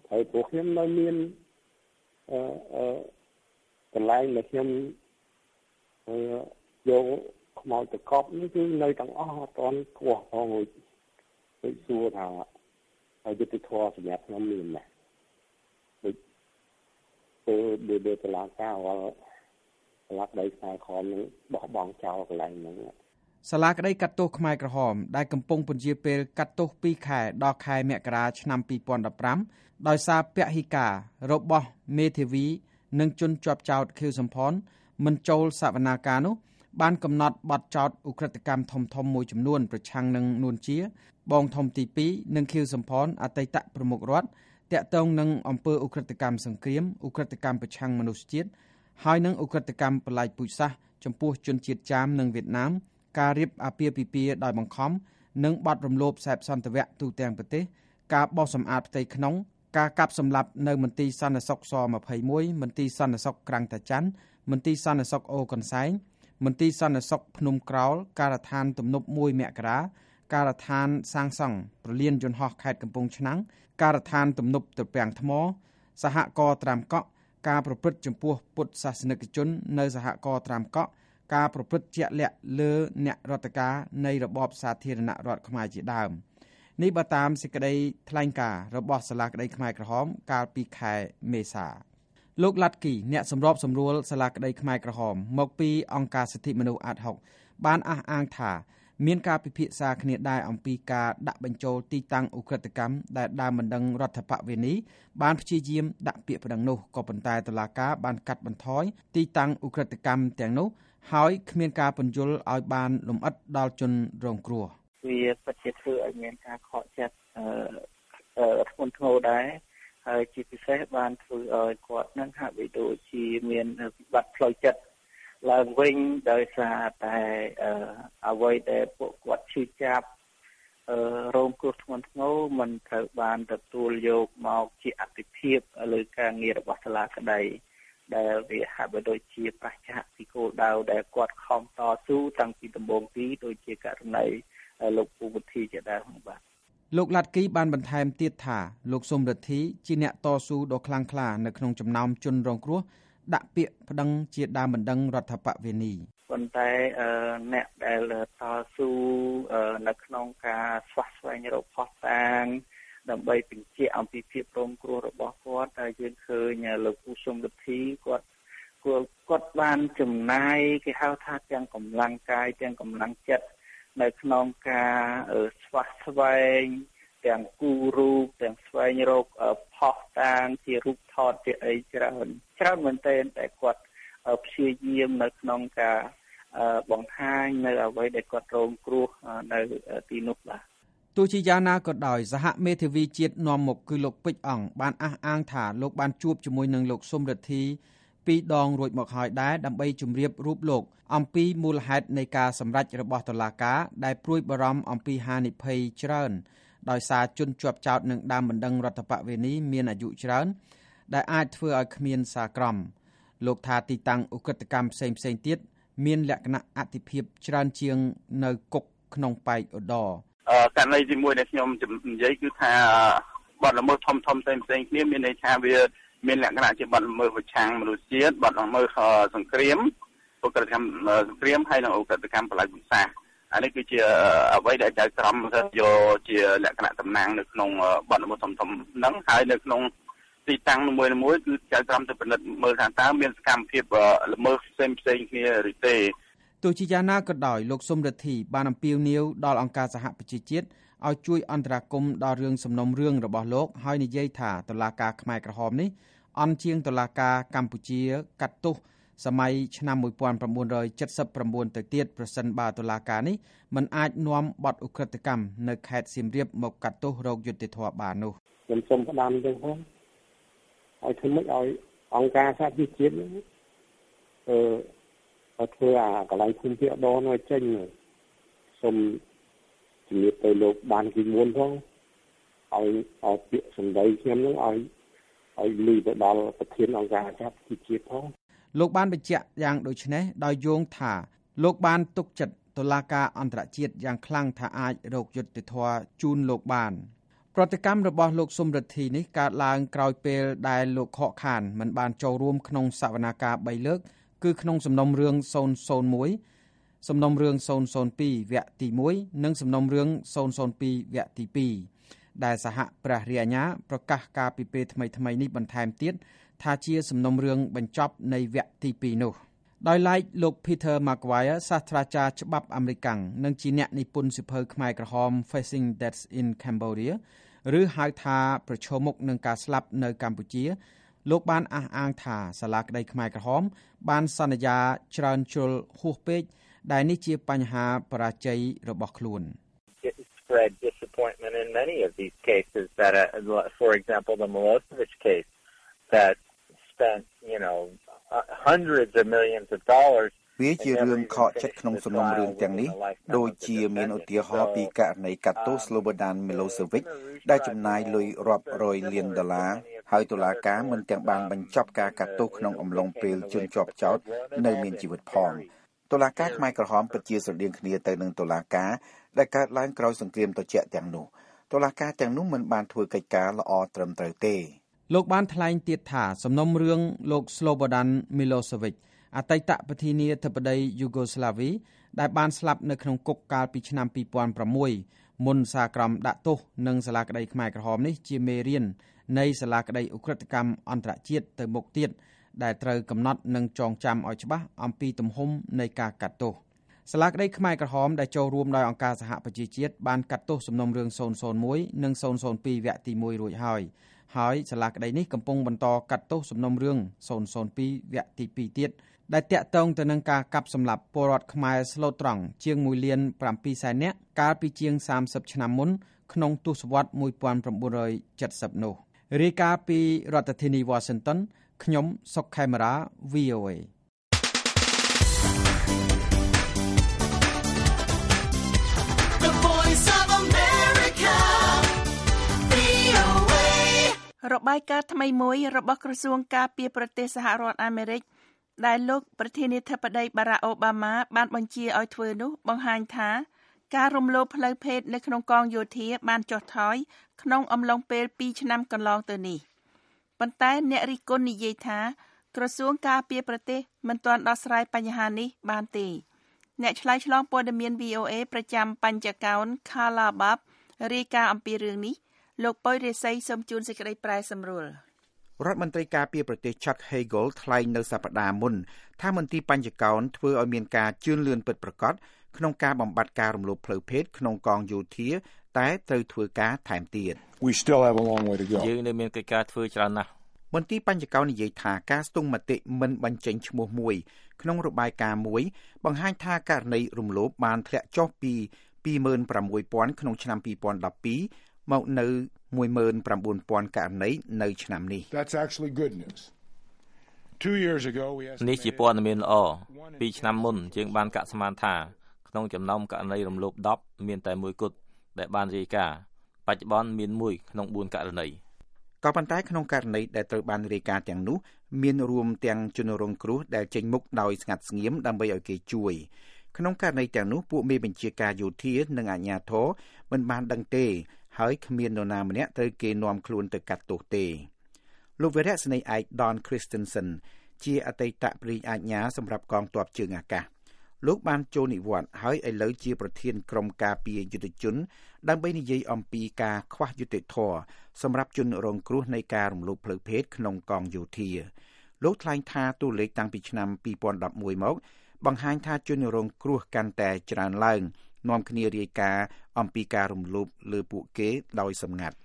ហើយពួកខ្ញុំនៅមានអឺអឺកន្លែងដែលខ្ញុំអឺយកខ្មោចតកប់នេះគឺនៅទាំងអស់អត់ទាន់ខ្វះផងរួចរួចសួរថាហើយយុទ្ធធម៌សម្រាប់ខ្ញុំមានណាដូចទៅដូចតឡាការវល់ស្លាកដីខ្សែខំនឹងបោះបង់ចោលកន្លែងហ្នឹងសាលាក្តីកាត់ទោសខ្មែរក្រហមដែលកំពុងពន្យាពេលកាត់ទោសពីរខែដល់ខែមករាឆ្នាំពីរពាន់ដប់ប្រាំដោយសារពហិការរបស់មេធាវីនិងជនជាប់ចោតខៀវសំផនមិនចូលសវនាការនោះបានកំណត់បទចោទឧក្រិដ្ឋកម្មធំធំមួយចំនួនប្រឆាំងនឹងនួនជាបងធំទីពីរនិងខៀវសំផនអតីតប្រមុខរដ្ឋតាក់ទងនឹងអំពើឧក្រិដ្ឋកម្មសង្គ្រាមឧក្រិដ្ឋកម្មប្រឆាំងមនុស្សជាតិហើយនឹងឧក្រិដ្ឋកម្មបល្ល័ង្កពូជសាសន៍ចំពោះជនជាតិចាមនិងវៀតណាមការរៀបអាពាហ៍ពិពាហ៍ដោយបង្ខំនិងបទរំលោភសេពសន្តិវៈទូទាំងប្រទេសការបោះសម្អាតផ្ទៃក្នុងការកាប់សម្លាប់នៅមន្ទីរសន្តិសុខសยี่สิบเอ็ดមន្ទីរសន្តិសុខក្រាំងតាច័ន្ទមន្ទីរសន្តិសុខអូកន្សែងមន្ទីរសន្តិសុខភ្នំក្រោលការដ្ឋានទំនប់មួយមករាការដ្ឋានសាងសង់ប្រលានយន្តហោះខេត្តកំពង់ឆ្នាំងការដ្ឋានទំនប់ត្រពាំងថ្មសហករណ៍ត្រាំកក់ការប្រព្រឹត្តចំពោះពុទ្ធសាសនិកជននៅសហករណ៍ត្រាំកក់ការប្រព្រឹត្តជាក់លាក់លើអ្នករដ្ឋការនៃរបបសាធារណរដ្ឋខ្មែរជាដើមនេះបើតាមសេចក្តីថ្លែងការណ៍របស់សាលាក្តីខ្មែរក្រហមកាលពីខែមេសាលោកឡាត់គីអ្នកសម្របសម្រួលសាលាក្តីខ្មែរក្រហមមកពីអង្គការសិទ្ធិមនុស្សអាតហុកបានអះអាងថាមានការពិភាក្សាគ្នាដែរអំពីការដាក់បញ្ចូលទីតាំងឧក្រិដ្ឋកម្មដែលដើមបណ្ដឹងរដ្ឋបវេនីបានព្យាយាមដាក់ពាក្យប្តឹងនោះក៏ប៉ុន្តែតុលាការបានកាត់បន្ថយទីតាំងឧក្រិដ្ឋកម្មទាំងនោះហើយគ្មានការពន្យល់ឲ្យបានលម្អិតដល់ជនរងគ្រោះវាពិតជាធ្វើឲ្យមានការខកចិត្តអឺធ្ងន់ធ្ងរដែរហើយជាពិសេសបានធ្វើឲ្យគាត់នឹងហាក់បីដូចជាមានវិបត្តិផ្លូវចិត្តឡើងវិញដោយសារតែអ្វីដែលពួកគាត់ឈឺចាប់អឺរងគ្រោះធ្ងន់ធ្ងរមិនត្រូវបានទទួលយកមកជាអតិភិបលើការងាររបស់សាលាក្តីដែលវាហាក់បីដូចជាប្រឆាំងពីគោលដៅដែលគាត់ខំតស៊ូតាំងពីដំបូងពីដូចជាករណីលោកពូវុធីជាដើមបាទលោកឡាត់គីបានបន្ថែមទៀតថាលោកសុំរិទ្ធីជាអ្នកតស៊ូដ៏ខ្លាំងក្លានៅក្នុងចំណោមជនរងគ្រោះដាក់ពាក្យប្តឹងជាដើមបណ្ដឹងរដ្ឋបវេនីប៉ុន្តែអ្នកដែលតស៊ូនៅក្នុងការស្វះស្វែងរកផុសតាងដើម្បីបញ្ជាក់អំពីភាពរងគ្រោះរបស់គាត់ហើយយើងឃើញលោកពូសុំរិទ្ធីគាត់គាត់បានចំណាយគេហៅថាទាំងកម្លាំងកាយទាំងកម្លាំងចិត្តនៅក្នុងការស្វះស្វែងទាំងគូរូបទាំងស្វែងរកផុសតាងជារូបថតជាអីច្រើនច្រើនមែនទែនតែគាត់ព្យាយាមនៅក្នុងការបង្ហាញនៅអ្វីដែលគាត់រងគ្រោះនៅទីនោះបាទទោះជាយ៉ាងណាក៏ដោយសហមេធាវីជាតិនាំមុខគឺលោកពេជ្រអង្គបានអះអាងថាលោកបានជួបជាមួយនឹងលោកសុំរិទ្ធីពីរដងរួចមកហើយដែរដើម្បីជម្រាបរូបលោកអំពីមូលហេតុនៃការសម្រេចរបស់តុលាការដែលព្រួយបារម្ភអំពីហានិភ័យច្រើនដោយសារជនជាប់ចោទនឹងដើមបណ្ដឹងរដ្ឋបវេនីមានអាយុច្រើនដែលអាចធ្វើឲ្យគ្មានសារក្រមលោកថាទីតាំងឧក្រិដ្ឋកម្មផ្សេងផ្សេងទៀតមានលក្ខណៈអតិភិបច្រើនជាងនៅគុកក្នុងប៉ែកឧត្តរករណីទីមួយដែលខ្ញុំនិយាយគឺថាបទល្មើសធំធំផ្សេងផ្សេងគ្នាមានន័យថាវាមានលក្ខណៈជាបទល្មើសប្រឆាំងមនុស្សជាតិបទល្មើសសង្គ្រាមឧក្រិដ្ឋកម្មសង្គ្រាមហើយនិងឧក្រិដ្ឋកម្មបល្ល័ង្កពូជសាសន៍អានេះគឺជាអ្វីដែលចៅក្រមយកជាលក្ខណៈតំណាងនៅក្នុងបទល្មើសធំធំហ្នឹងហើយនៅក្នុងទីតាំងមួយមួយគឺចៅក្រមទៅពិនិត្យមើលថាតើមានសកម្មភាពល្មើសផ្សេងផ្សេងគ្នាឬទេទោះជាយ៉ាងណាក៏ដោយលោកសុំរិទ្ធីបានអំពាវនាវដល់អង្គការសហប្រជាជាតិឲ្យជួយអន្តរាគមន៍ដល់រឿងសំណុំរឿងរបស់លោកហើយនិយាយថាតុលាការខ្មែរក្រហមនេះអន់ជាងតុលាការកម្ពុជាកាត់ទោសសម័យឆ្នាំmột nghìn chín trăm bảy mươi chínទៅទៀតប្រសិនបើតុលាការនេះមិនអាចនាំបទឧក្រិដ្ឋកម្មនៅខេត្តសៀមរាបមកកាត់ទោសរោគយុត្តិធម៌បាននោះខ្ញុំសូមផ្ដាំចឹងផងឲ្យធ្វើម៉េចឲ្យអង្គការសហជីវជាតិអឺឲ្យធ្វើអាកន្លែងភូមិភាគដរនោះចេញសូមជំរាបទៅលោកបានគីមុនផងឲ្យឲ្យពាក្យសម្ដីខ្ញុំនឹងឲ្យឲ្យលឺទៅដល់ប្រធានអង្គការសហជីវជាតិផងលោកបានបញ្ជាក់យ៉ាងដូចនេះដោយយោងថាលោកបានទុកចិត្តតុលាការអន្តរជាតិយ៉ាងខ្លាំងថាអាចរកយុត្តិធម៌ជូនលោកបានប្រតិកម្មរបស់លោកសុំរិទ្ធីនេះកើតឡើងក្រោយពេលដែលលោកខកខានមិនបានចូលរួមក្នុងសវនាការបីលើកគឺក្នុងសំណុំរឿងศูนย์ศูนย์មួយសំណុំរឿងศูนย์ศูนย์ពីរវគ្គទីមួយនិងសំណុំរឿងศูนย์ศูนย์ពីរវគ្គទីពីរដែលសហព្រះរាជអាជ្ញាប្រកាសការពីពេលថ្មីៗនេះបន្ថែមទៀតថាជាសំណុំរឿងបញ្ចប់នៃវគ្គទីពីរនោះដោយឡែកលោក Peter Maguire សាស្ត្រាចារ្យច្បាប់អាមេរិកនិងជាអ្នកនិពន្ធសៀវភៅខ្មែរក្រហម Facing Death in Cambodia ឬហៅថាប្រឈមមុខនឹងការស្លាប់នៅកម្ពុជាលោកបានអះអាងថាសាលាក្តីខ្មែរក្រហមបានសន្យាច្រើនជ្រុលហួសពេកដែលនេះជាបញ្ហាបរាជ័យរបស់ខ្លួន spread disappointment in many of these cases that uh, for example the Milosevic case that spent you know uh, hundreds of millions of dollars វាជារឿងខកចិត្តក្នុងសំណុំរឿងទាំងនេះដូចជាមានឧទាហរណ៍ពីករណីកាត់ទោស Slobodan Milosevic ដែលចំណាយលុយរាប់រយលានដុល្លារហើយតុលាការមិនទាំងបានបញ្ចប់ការកាត់ទោសក្នុងអំឡុងពេលជនជាប់ចោទនៅមានជីវិតផងតុលាការខ្មែរក្រហមពិតជាស្រដៀងគ្នាទៅនឹងតុលាការដែលកើតឡើងក្រោយសង្គ្រាមត្រជាក់ទាំងនោះតុលាការទាំងនោះមិនបានធ្វើកិច្ចការល្អត្រឹមត្រូវទេលោកបានថ្លែងទៀតថាសំណុំរឿងលោក Slobodan Milosevic អតីតប្រធានាធិបតីយូហ្គោស្លាវីដែលបានស្លាប់នៅក្នុងគុកកាលពីឆ្នាំពីរពាន់ប្រាំមួយមុនសារក្រមដាក់ទោសនឹងសាលាក្តីខ្មែរក្រហមនេះជាមេរៀននៃសាលាក្តីឧក្រិដ្ឋកម្មអន្តរជាតិទៅមុខទៀតដែលត្រូវកំណត់និងចងចាំឲ្យច្បាស់អំពីទំហំនៃការកាត់ទោសសាលាក្តីខ្មែរក្រហមដែលចូលរួមដោយអង្គការសហប្រជាជាតិបានកាត់ទោសសំណុំរឿងศูนย์ศูนย์មួយនិងศูนย์ศูนย์ពីរវគ្គទីមួយរួចហើយហើយសាលាក្តីនេះកំពុងបន្តកាត់ទោសសំណុំរឿងศูนย์ศูนย์ពីរវគ្គទីពីរទៀតដែលតាក់ទងទៅនឹងការកាប់សម្លាប់ពលរដ្ឋខ្មែរស្លូតត្រង់ជាងមួយលានប្រាំពីរសែននាក់កាលពីជាងសាមសិបឆ្នាំមុនក្នុងទសវត្សរ៍មួយពាន់ប្រាំបួនរយចិតសិបនោះរាយការណ៍ពីរដ្ឋធានី Washington ខ្ញុំសុកខេមរា វី អូ เอ The Voice of America វី អូ เอរបាយការណ៍ថ្មីមួយរបស់ក្រសួងការពារប្រទេសសហរដ្ឋអាមេរិកដែលលោកប្រធានាធិបតីបារ៉ាក់អូបាម៉ាបានបញ្ជាឲ្យធ្វើនោះបង្ហាញថាការរំលោភផ្លូវភេទនៅក្នុងកងយោធាបានចុះថយក្នុងអំឡុងពេលពីរឆ្នាំកន្លងទៅនេះប៉ុន្តែអ្នករិះគន់និយាយថាក្រសួងការពារប្រទេសមិនទាន់ដោះស្រាយបញ្ហានេះបានទេអ្នកឆ្លើយឆ្លងព័ត៌មាន វី អូ เอ ប្រចាំបញ្ចកោណ Kala Bab រាយការណ៍អំពីរឿងនេះលោកប៉ុយរិស័យសូមជូនសេចក្តីប្រែសម្រួលរដ្ឋមន្ត្រីការពារប្រទេស Chuck Hagel ថ្លែងនៅសប្តាហ៍មុនថាមន្ទីរបញ្ចកោណធ្វើឲ្យមានការជឿនលឿនពិតប្រាកដក្នុងការបំបត្តិការរំលោភផ្លូវភេទក្នុងកងយោធាតែត្រូវធ្វើការថែមទៀត We still have a long way to go យើងនៅមានកិច្ចការធ្វើច្រើនណាស់មន្ទីរបញ្ចកោណនិយាយថាការស្ទង់មតិមិនបញ្ចេញឈ្មោះមួយក្នុងរបាយការណ៍មួយបង្ហាញថាករណីរំលោភបានធ្លាក់ចុះពី ពីរម៉ឺនប្រាំមួយពាន់ ក្នុងឆ្នាំពីរពាន់ដប់ពីរមកនៅមួយម៉ឺនប្រាំបួនពាន់ករណីនៅឆ្នាំនេះ That's actually good news. two years ago we had នេះជាព័ត៌មានល្អពីរឆ្នាំមុនយើងបានកាត់ស្មានថាក្នុងចំណោមករណីរំលោភដប់មានតែមួយគត់ដែលបានរាយការណ៍បច្ចុប្បន្នមានមួយក្នុងបួនករណីក៏ប៉ុន្តែក្នុងករណីដែលត្រូវបានរាយការណ៍ទាំងនោះមានរួមទាំងជនរងគ្រោះដែលចេញមុខដោយស្ងាត់ស្ងៀមដើម្បីឲ្យគេជួយក្នុងករណីទាំងនោះពួកមេបញ្ជាការយោធានិងអាជ្ញាធរមិនបានដឹងទេហើយគ្មាននរណាម្នាក់ត្រូវគេនាំខ្លួនទៅកាត់ទោសទេលោកវីរៈស្នេហ៍ឯក Don Christensen ជាអតីតព្រះរាជអាជ្ញាសម្រាប់កងទ័ពជើងអាកាសលោកបានចូលនិវត្តន៍ហើយឥឡូវជាប្រធានក្រុមការពារយុទ្ធជនដើម្បីនិយាយអំពីការខ្វះយុត្តិធម៌សម្រាប់ជនរងគ្រោះនៃការរំលោភផ្លូវភេទក្នុងកងយោធាលោកថ្លែងថាតួលេខតាំងពីឆ្នាំពីរពាន់ដប់មួយមកបង្ហាញថាជនរងគ្រោះកាន់តែច្រើនឡើងនាំគ្នារាយការណ៍អំពីការរំលោភលើពួកគេដោយសម្ងាត់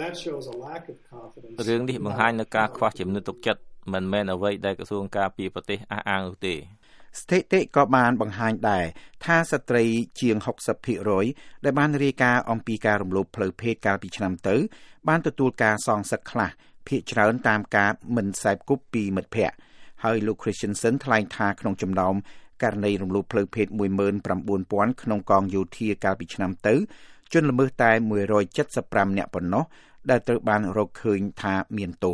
រឿងនេះបង្ហាញនូវការខ្វះជំនឿទុកចិត្តមិនមែនអ្វីដែលក្រសួងការពារប្រទេសអះអាងនោះទេស្ថិតិក៏បានបង្ហាញដែរថាស្ត្រីជាង ហុកសិបភាគរយ ដែលបានរាយការណ៍អំពីការរំលោភផ្លូវភេទកាលពីឆ្នាំទៅបានទទួលការសងសឹកខ្លះភាគច្រើនតាមការមិនសែបគប់ពីមិត្តភ័ក្តិហើយលោក Christensen ថ្លែងថាក្នុងចំណោមករណីរំលោភផ្លូវភេទមួយម៉ឺនប្រាំបួនពាន់ក្នុងកងយោធាកាលពីឆ្នាំទៅជនល្មើសតែមួយរយចិតសិបប្រាំនាក់ប៉ុណ្ណោះដែលត្រូវបានរកឃើញថាមានទោស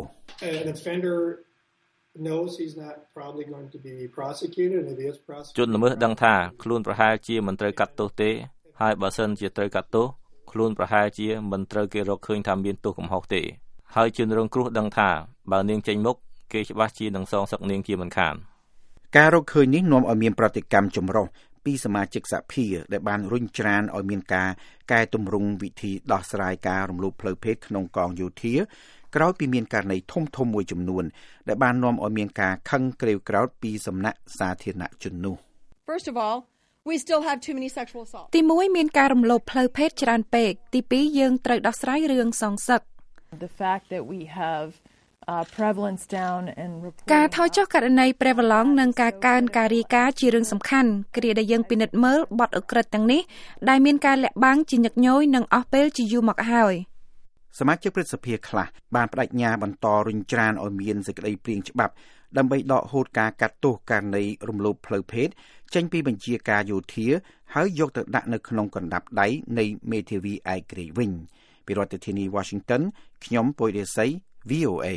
knows he's not probably going to be prosecuted and if he is prosecuted ជនល្មើសដឹងថាខ្លួនប្រហែលជាមិនត្រូវកាត់ទោសទេហើយបើសិនជាត្រូវកាត់ទោសខ្លួនប្រហែលជាមិនត្រូវគេរកឃើញថាមានទោសកំហុសទេហើយជនរងគ្រោះដឹងថាបើនាងចេញមុខគេច្បាស់ជានឹងសងសឹកនាងជាមិនខានការរកឃើញនេះនាំឲ្យមានប្រតិកម្មចម្រុះពីសមាជិកសហភាពដែលបានរុញច្រានឲ្យមានការកែទម្រង់វិធីដោះស្រាយការរំលោភផ្លូវភេទក្នុងកងយោធាក្រោយពីមានករណីធំធំមួយចំនួនដែលបាននាំឲ្យមានការខឹងក្រេវក្រោធពីសំណាក់សាធារណជននោះ First of all, we still have too many sexual assaults. ទីមួយមានការរំលោភផ្លូវភេទច្រើនពេកទីពីរយើងត្រូវដោះស្រាយរឿងសងសឹក The fact that we have uh, prevalence down and ការថយចុះករណី prevalence និងការកើនការរាយការណ៍ជារឿងសំខាន់គ្រាដែលយើងពិនិត្យមើលបទឧក្រិដ្ឋទាំងនេះដែលមានការលាក់បាំងជាញឹកញយនិងអស់ពេលជាយូរមកហើយសមាជិកព្រឹទ្ធសភាខ្លះបានបដិញ្ញាបន្តរុញច្រានឲ្យមានសេចក្តីព្រាងច្បាប់ដើម្បីដកហូតការកាត់ទោសករណីរំលោភផ្លូវភេទចេញពីបញ្ជាការយោធាហើយយកទៅដាក់នៅក្នុងកណ្ដាប់ដៃនៃមេធាវីឯករាជ្យវិញពីរដ្ឋធានី Washington ខ្ញុំពុយរេសី V O A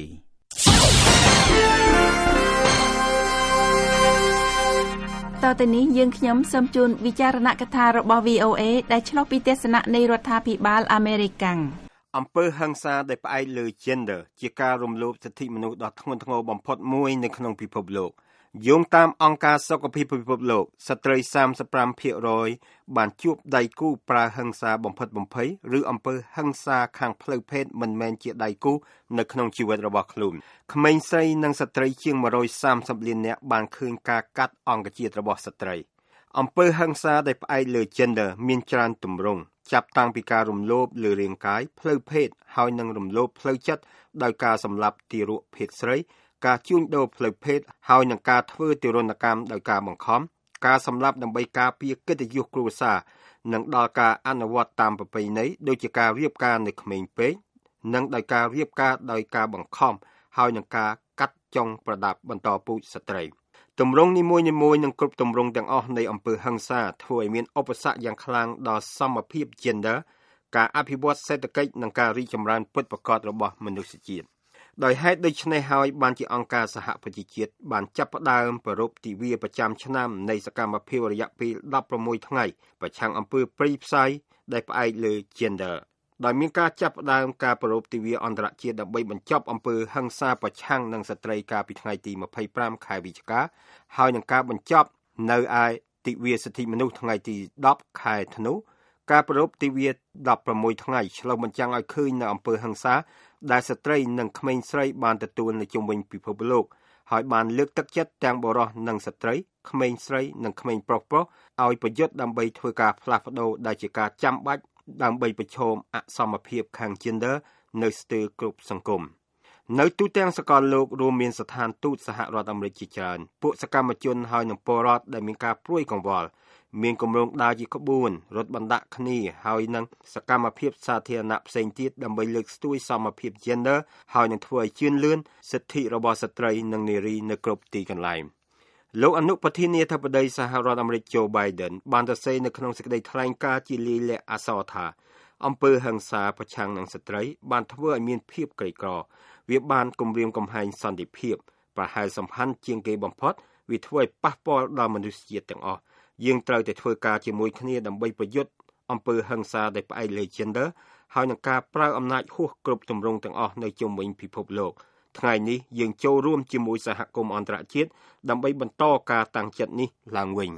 តទៅនេះយើងខ្ញុំសូមជូនវិចារណកថារបស់ V O A ដែលឆ្លុះពីទស្សនៈនៃរដ្ឋាភិបាលអាមេរិកកាំងអំពើហិង្សាដែលផ្អែកលើ gender ជាការរំលោភសិទ្ធិមនុស្សដ៏ធ្ងន់ធ្ងរបំផុតមួយនៅក្នុងពិភពលោកយោងតាមអង្គការសុខភាពពិភពលោកស្ត្រី សាមសិបប្រាំភាគរយ បានជួបដៃគូប្រើហិង្សាបំផិតបំភ័យឬអំពើហិង្សាខាងផ្លូវភេទមិនមែនជាដៃគូនៅក្នុងជីវិតរបស់ខ្លួនក្មេងស្រីនិងស្ត្រីជាងមួយរយសាមសិបលាននាក់បានឃើញការកាត់អង្គជាតិរបស់ស្ត្រីអំពើហិង្សាដែលផ្អែកលើ gender មានច្រើនទម្រង់ចាប់តាំងពីការរំលោភលើរាងកាយផ្លូវភេទហើយនឹងរំលោភផ្លូវចិត្តដោយការសម្លាប់ទារកភេទស្រីការជួញដូរផ្លូវភេទហើយនឹងការធ្វើទារុណកម្មដោយការបង្ខំការសម្លាប់ដើម្បីការពារកិត្តិយសគ្រួសារនិងដល់ការអនុវត្តតាមប្រពៃណីដូចជាការរៀបការនៅក្មេងពេកនិងដោយការរៀបការដោយការបង្ខំហើយនឹងការកាត់ចុងប្រដាប់បន្តពូជស្ត្រីទម្រង់នីមួយៗនិងគ្រប់ទម្រង់ទាំងអស់នៃអំពើហិង្សាធ្វើឲ្យមានឧបសគ្គយ៉ាងខ្លាំងដល់សមភាព gender ការអភិវឌ្ឍសេដ្ឋកិច្ចនិងការរីកចម្រើនពិតប្រាកដរបស់មនុស្សជាតិដោយហេតុដូច្នេះហើយបានជាអង្គការសហប្រជាជាតិបានចាប់ផ្ដើមប្រារព្ធទិវាប្រចាំឆ្នាំនៃសកម្មភាពរយៈពេលដប់ប្រាំមួយថ្ងៃប្រឆាំងអំពើព្រៃផ្សៃដែលផ្អែកលើ gender ដោយមានការចាប់ផ្ដើមការប្រារព្ធទិវាអន្តរជាតិដើម្បីបញ្ចប់អំពើហិង្សាប្រឆាំងនឹងស្ត្រីកាលពីថ្ងៃទីម្ភៃប្រាំខែវិច្ឆិកាហើយនឹងការបញ្ចប់នៅឯទិវាសិទ្ធិមនុស្សថ្ងៃទីដប់ខែធ្នូការប្រារព្ធទិវាដប់ប្រាំមួយថ្ងៃឆ្លុះបញ្ចាំងឲ្យឃើញនៅអំពើហិង្សាដែលស្ត្រីនិងក្មេងស្រីបានទទួលនៅជុំវិញពិភពលោកហើយបានលើកទឹកចិត្តទាំងបុរសនិងស្ត្រីក្មេងស្រីនិងក្មេងប្រុសៗឲ្យប្រយុទ្ធដើម្បីធ្វើការផ្លាស់ប្ដូរដែលជាការចាំបាច់ដើម្បីប្រឈមអសមភាពខាង gender នៅស្ទើរគ្រប់សង្គមនៅទូទាំងសកលលោករួមមានស្ថានទូតសហរដ្ឋអាមេរិកជាច្រើនពួកសកម្មជនហើយនិងពលរដ្ឋដែលមានការព្រួយកង្វល់មានគម្រោងដើរជាក្បួនរត់បណ្ដាក់គ្នាហើយនឹងសកម្មភាពសាធារណៈផ្សេងទៀតដើម្បីលើកស្ទួយសមភាព gender ហើយនឹងធ្វើឲ្យជឿនលឿនសិទ្ធិរបស់ស្ត្រីនិងនារីនៅគ្រប់ទីកន្លែងលោកអនុប្រធានាធិបតីសហរដ្ឋអាមេរិក Joe Biden បានសរសេរនៅក្នុងសេចក្តីថ្លែងការណ៍ជាលាយលក្ខណ៍អក្សរថាអំពើហិង្សាប្រឆាំងនឹងស្ត្រីបានធ្វើឲ្យមានភាពក្រីក្រវាបានគំរាមកំហែងសន្តិភាពប្រហែលសំខាន់ជាងគេបំផុតវាធ្វើឲ្យប៉ះពាល់ដល់មនុស្សជាតិទាំងអស់យើងត្រូវតែធ្វើការជាមួយគ្នាដើម្បីប្រយុទ្ធអំពើហិង្សាដែលផ្អែកលើ gender ហើយនឹងការប្រើអំណាចហួសគ្រប់ទម្រង់ទាំងអស់នៅជុំវិញពិភពលោកថ្ងៃនេះយើងចូលរួមជាមួយសហគមន៍អន្តរជាតិដើម្បីបន្តការតាំងចិត្តនេះឡើងវិញ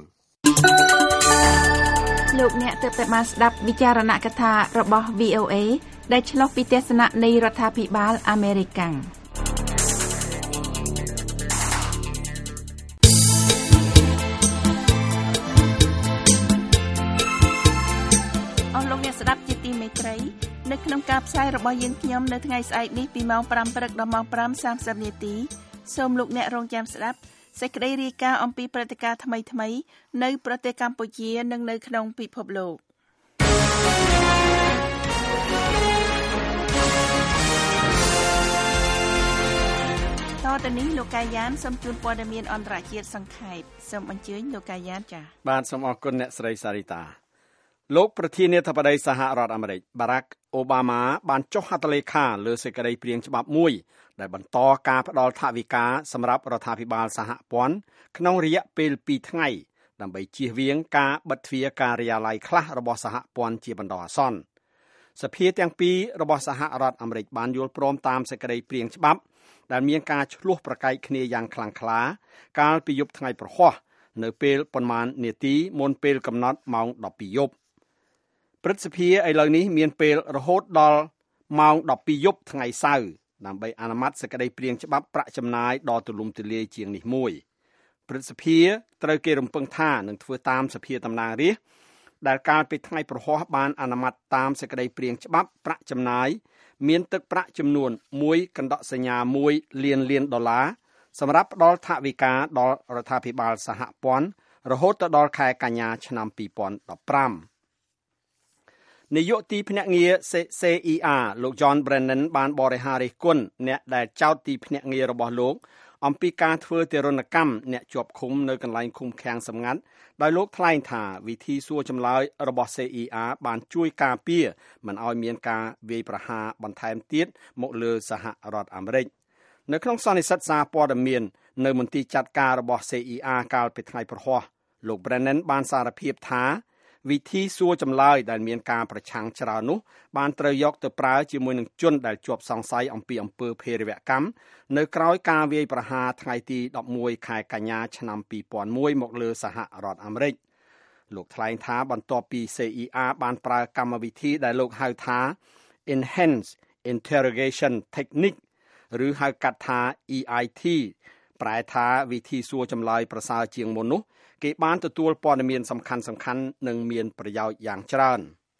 លោកអ្នកទើបតែបានស្ដាប់វិចារណកថារបស់ V O A ដែលឆ្លុះពីទស្សនៈនៃរដ្ឋាភិបាលអាមេរិកកាំងស្ដាប់ជាទីមេត្រីនៅក្នុងការផ្សាយរបស់យើងខ្ញុំនៅថ្ងៃស្អែកនេះពីម៉ោងប្រាំព្រឹកដល់ម៉ោងប្រាំសាមសិបនាទីសូមលោកអ្នករងចាំស្ដាប់សេចក្តីរាយការណ៍អំពីព្រឹត្តិការណ៍ថ្មីៗនៅប្រទេសកម្ពុជានិងនៅក្នុងពិភពលោកតទៅនេះលោកកាយានសូមជូនព័ត៌មានអន្តរជាតិសង្ខេបសូមអញ្ជើញលោកកាយានចា៎បាទសូមអរគុណអ្នកស្រីសារីតាលោកប្រធានាធិបតីសហរដ្ឋអាមេរិក Barack Obama បានចុះហត្ថលេខាលើសេចក្តីព្រាងច្បាប់មួយដែលបន្តការផ្តល់ថវិកាសម្រាប់រដ្ឋាភិបាលសហព័ន្ធក្នុងរយៈពេលពីរថ្ងៃដើម្បីជៀសវាងការបិទទ្វារការិយាល័យខ្លះរបស់សហព័ន្ធជាបណ្ដោះអាសន្នសភាទាំងពីររបស់សហរដ្ឋអាមេរិកបានយល់ព្រមតាមសេចក្តីព្រាងច្បាប់ដែលមានការឆ្លោះប្រកែកគ្នាយ៉ាងខ្លាំងក្លាកាលពីយប់ថ្ងៃប្រហ័សនៅពេលប៉ុន្មាននាទីមុនពេលកំណត់ម៉ោងដប់ពីរយប់ព្រឹទ្ធសភាឥឡូវនេះមានពេលរហូតដល់ម៉ោងដប់ពីរយប់ថ្ងៃសៅរ៍ដើម្បីអនុម័តសេចក្តីព្រាងច្បាប់ប្រាក់ចំណាយដ៏ទូលំទូលាយជាងនេះមួយព្រឹទ្ធសភាត្រូវគេរំពឹងថានឹងធ្វើតាមសភាតំណាងរាស្ត្រដែលកាលពីថ្ងៃប្រហ័សបានអនុម័តតាមសេចក្តីព្រាងច្បាប់ប្រាក់ចំណាយមានទឹកប្រាក់ចំនួនមួយកណ្ដកសញ្ញាមួយលានលានដុល្លារសម្រាប់ផ្ដល់ថវិកាដល់រដ្ឋាភិបាលសហព័ន្ធរហូតទៅដល់ខែកញ្ញាឆ្នាំពីរពាន់ដប់ប្រាំនាយកទីភ្នាក់ងារ C E R លោក John Brennan បានបរិហារិះគន់អ្នកដែលចោទទីភ្នាក់ងាររបស់លោកអំពីការធ្វើទារុណកម្មអ្នកជាប់ឃុំនៅកន្លែងឃុំឃាំងសម្ងាត់ដោយលោកថ្លែងថាវិធីសួរចម្លើយរបស់ C E R បានជួយការពារមិនឲ្យមានការវាយប្រហារបន្ថែមទៀតមកលើសហរដ្ឋអាមេរិកនៅក្នុងសន្និសីទសារព័ត៌មាននៅមន្ទីរចាត់ការរបស់ C E R កាលពីថ្ងៃប្រហ័សលោក Brennan បានសារភាពថាវិធីសួរចម្លើយដែលមានការប្រឆាំងច្រើននោះបានត្រូវយកទៅប្រើជាមួយនឹងជនដែលជាប់សង្ស័យអំពីអំពើភេរវកម្មនៅក្រៅការវាយប្រហារថ្ងៃទីដប់មួយខែកញ្ញាឆ្នាំពីរពាន់មួយមកលើសហរដ្ឋអាមេរិកលោកថ្លែងថាបន្ទាប់ពី C E R បានប្រើកម្មវិធីដែលលោកហៅថា Enhanced Interrogation Technique ឬហៅកាត់ថា E I T ប្រែថាវិធីសួរចម្លើយប្រសើរជាងមុននោះគេបានទទួលព័ត៌មានសំខាន់សំខាន់និងមានប្រយោជន៍យ៉ាងច្រើន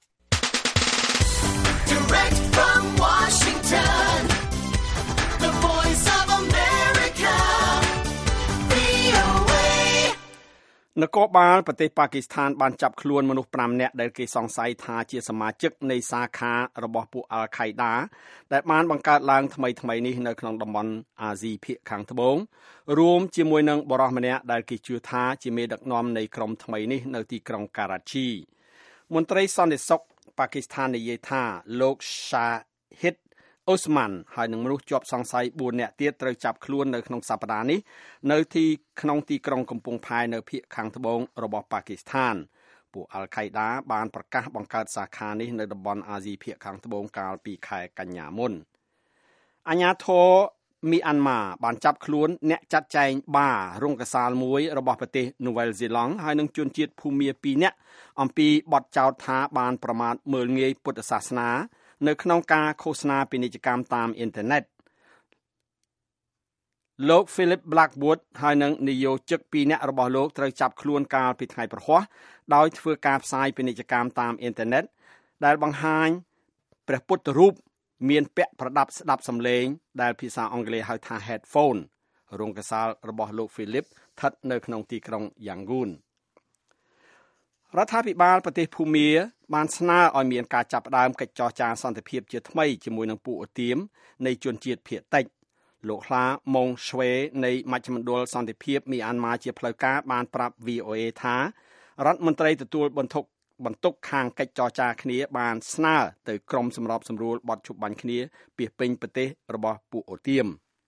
Direct from Washington The Voice of America V O A នគរបាលប្រទេសប៉ាគីស្ថានបានចាប់ខ្លួនមនុស្សប្រាំនាក់ដែលគេសង្ស័យថាជាសមាជិកនៃសាខារបស់ពួកអាល់ខៃដាដែលបានបង្កើតឡើងថ្មីថ្មីនេះនៅក្នុងតំបន់អាស៊ីភាគខាងត្បូងរួមជាមួយនឹងបរិសម្នាក់ដែលគេជឿថាជាមេដឹកនាំនៃក្រុមថ្មីនេះនៅទីក្រុងការ៉ាឈីមន្ត្រីសន្តិសុខប៉ាគីស្ថាននិយាយថាលោកសាហ៊ីតអូស្ម៉ាន់ហើយនឹងមនុស្សជាប់សង្ស័យបួននាក់ទៀតត្រូវចាប់ខ្លួននៅក្នុងសប្តាហ៍នេះនៅទីក្នុងទីក្រុងកំពង់ផែនៅភាគខាងត្បូងរបស់ប៉ាគីស្ថានពួកអាល់ខៃដាបានប្រកាសបង្កើតសាខានេះនៅតំបន់អាស៊ីភាគខាងត្បូងកាលពីខែកញ្ញាមុនអាជ្ញាធរមីអាន់ម៉ាបានចាប់ខ្លួនអ្នកចាត់ចែងបាររោងកសាលមួយរបស់ប្រទេសនូវែលសេឡង់ហើយនឹងជនជាតិភូមាពីរនាក់អំពីបទចោទថាបានប្រមាថមើលងាយពុទ្ធសាសនានៅក្នុងការឃោសនាពាណិជ្ជកម្មតាមអ៊ីនធឺណិតលោក Philip Blackwood ហើយនឹងនាយកជិកពីរនាក់របស់លោកត្រូវចាប់ខ្លួនកាលពីថ្ងៃប្រហ័សដោយធ្វើការផ្សាយពាណិជ្ជកម្មតាមអ៊ីនធឺណិតដែលបង្ហាញព្រះពុទ្ធរូបមានពាក់ប្រដាប់ស្ដាប់សំឡេងដែលភាសាអង់គ្លេសហៅថា headphone រោងកសាលរបស់លោក Philip ស្ថិតនៅក្នុងទីក្រុង Yangon រដ្ឋាភិបាលប្រទេសភូមាបានស្នើឲ្យមានការចាប់ផ្ដើមកិច្ចចរចាសន្តិភាពជាថ្មីជាមួយនឹងពួកឧទាមនៃជនជាតិភាគតិចលោកខ្លាម៉ុងស្វេនៃមជ្ឈមណ្ឌលសន្តិភាពមីអាន់ម៉ាជាផ្លូវការបានប្រាប់ V O A ថារដ្ឋមន្ត្រីទទួលបន្ទុកបន្ទុកខាងកិច្ចចរចាគ្នាបានស្នើទៅក្រុមសម្របសម្រួលបទជប់បាញ់គ្នាពីពេញប្រទេសរបស់ពួកអូទាម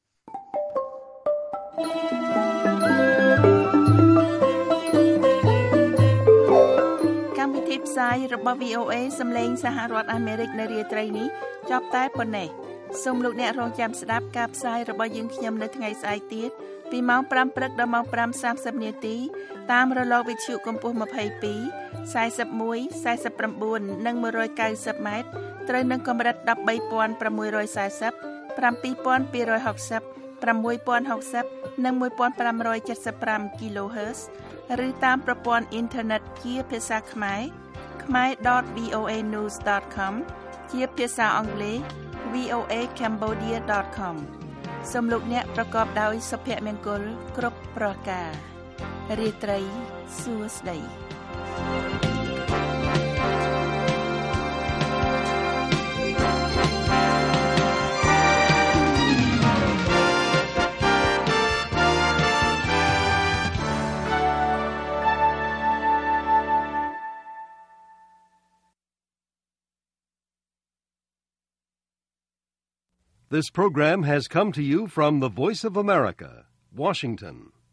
កម្មវិធីផ្សាយរបស់ V O A សម្លេងសហរដ្ឋអាមេរិកនៅរាត្រីនេះចប់តែប៉ុណ្ណេះសូមលោកអ្នករងចាំស្ដាប់ការផ្សាយរបស់យើងខ្ញុំនៅថ្ងៃស្អែកទៀតពីម៉ោងប្រាំព្រឹកដល់ម៉ោងប្រាំសាមសិបនាទីតាមរលកវិទ្យុកម្ពស់ម្ភៃពីរ សែសិបមួយ សែសិប៩ និងមួយរយកៅសិបម៉ែត្រត្រូវនឹងកម្រិត ដប់បីពាន់ប្រាំមួយរយសែសិប ប្រាំពីរពាន់ពីររយហុកសិប ប្រាំមួយពាន់ហុកសិប និងមួយពាន់ប្រាំរយเจ็ดสิบห้า kHz ឬតាមប្រព័ន្ធអ៊ីនធឺណិតជាភាសាខ្មែរ ខ្មែរ ដត វី អូ เอ นิวส์ ដត com ជាភាសាអង់គ្លេស វី អូ เอ cambodia ដត com សូមលោកអ្នកប្រកបដោយសុភមង្គលគ្រប់ប្រការរាត្រីសួស្តី This program has come to you from the Voice of America, Washington.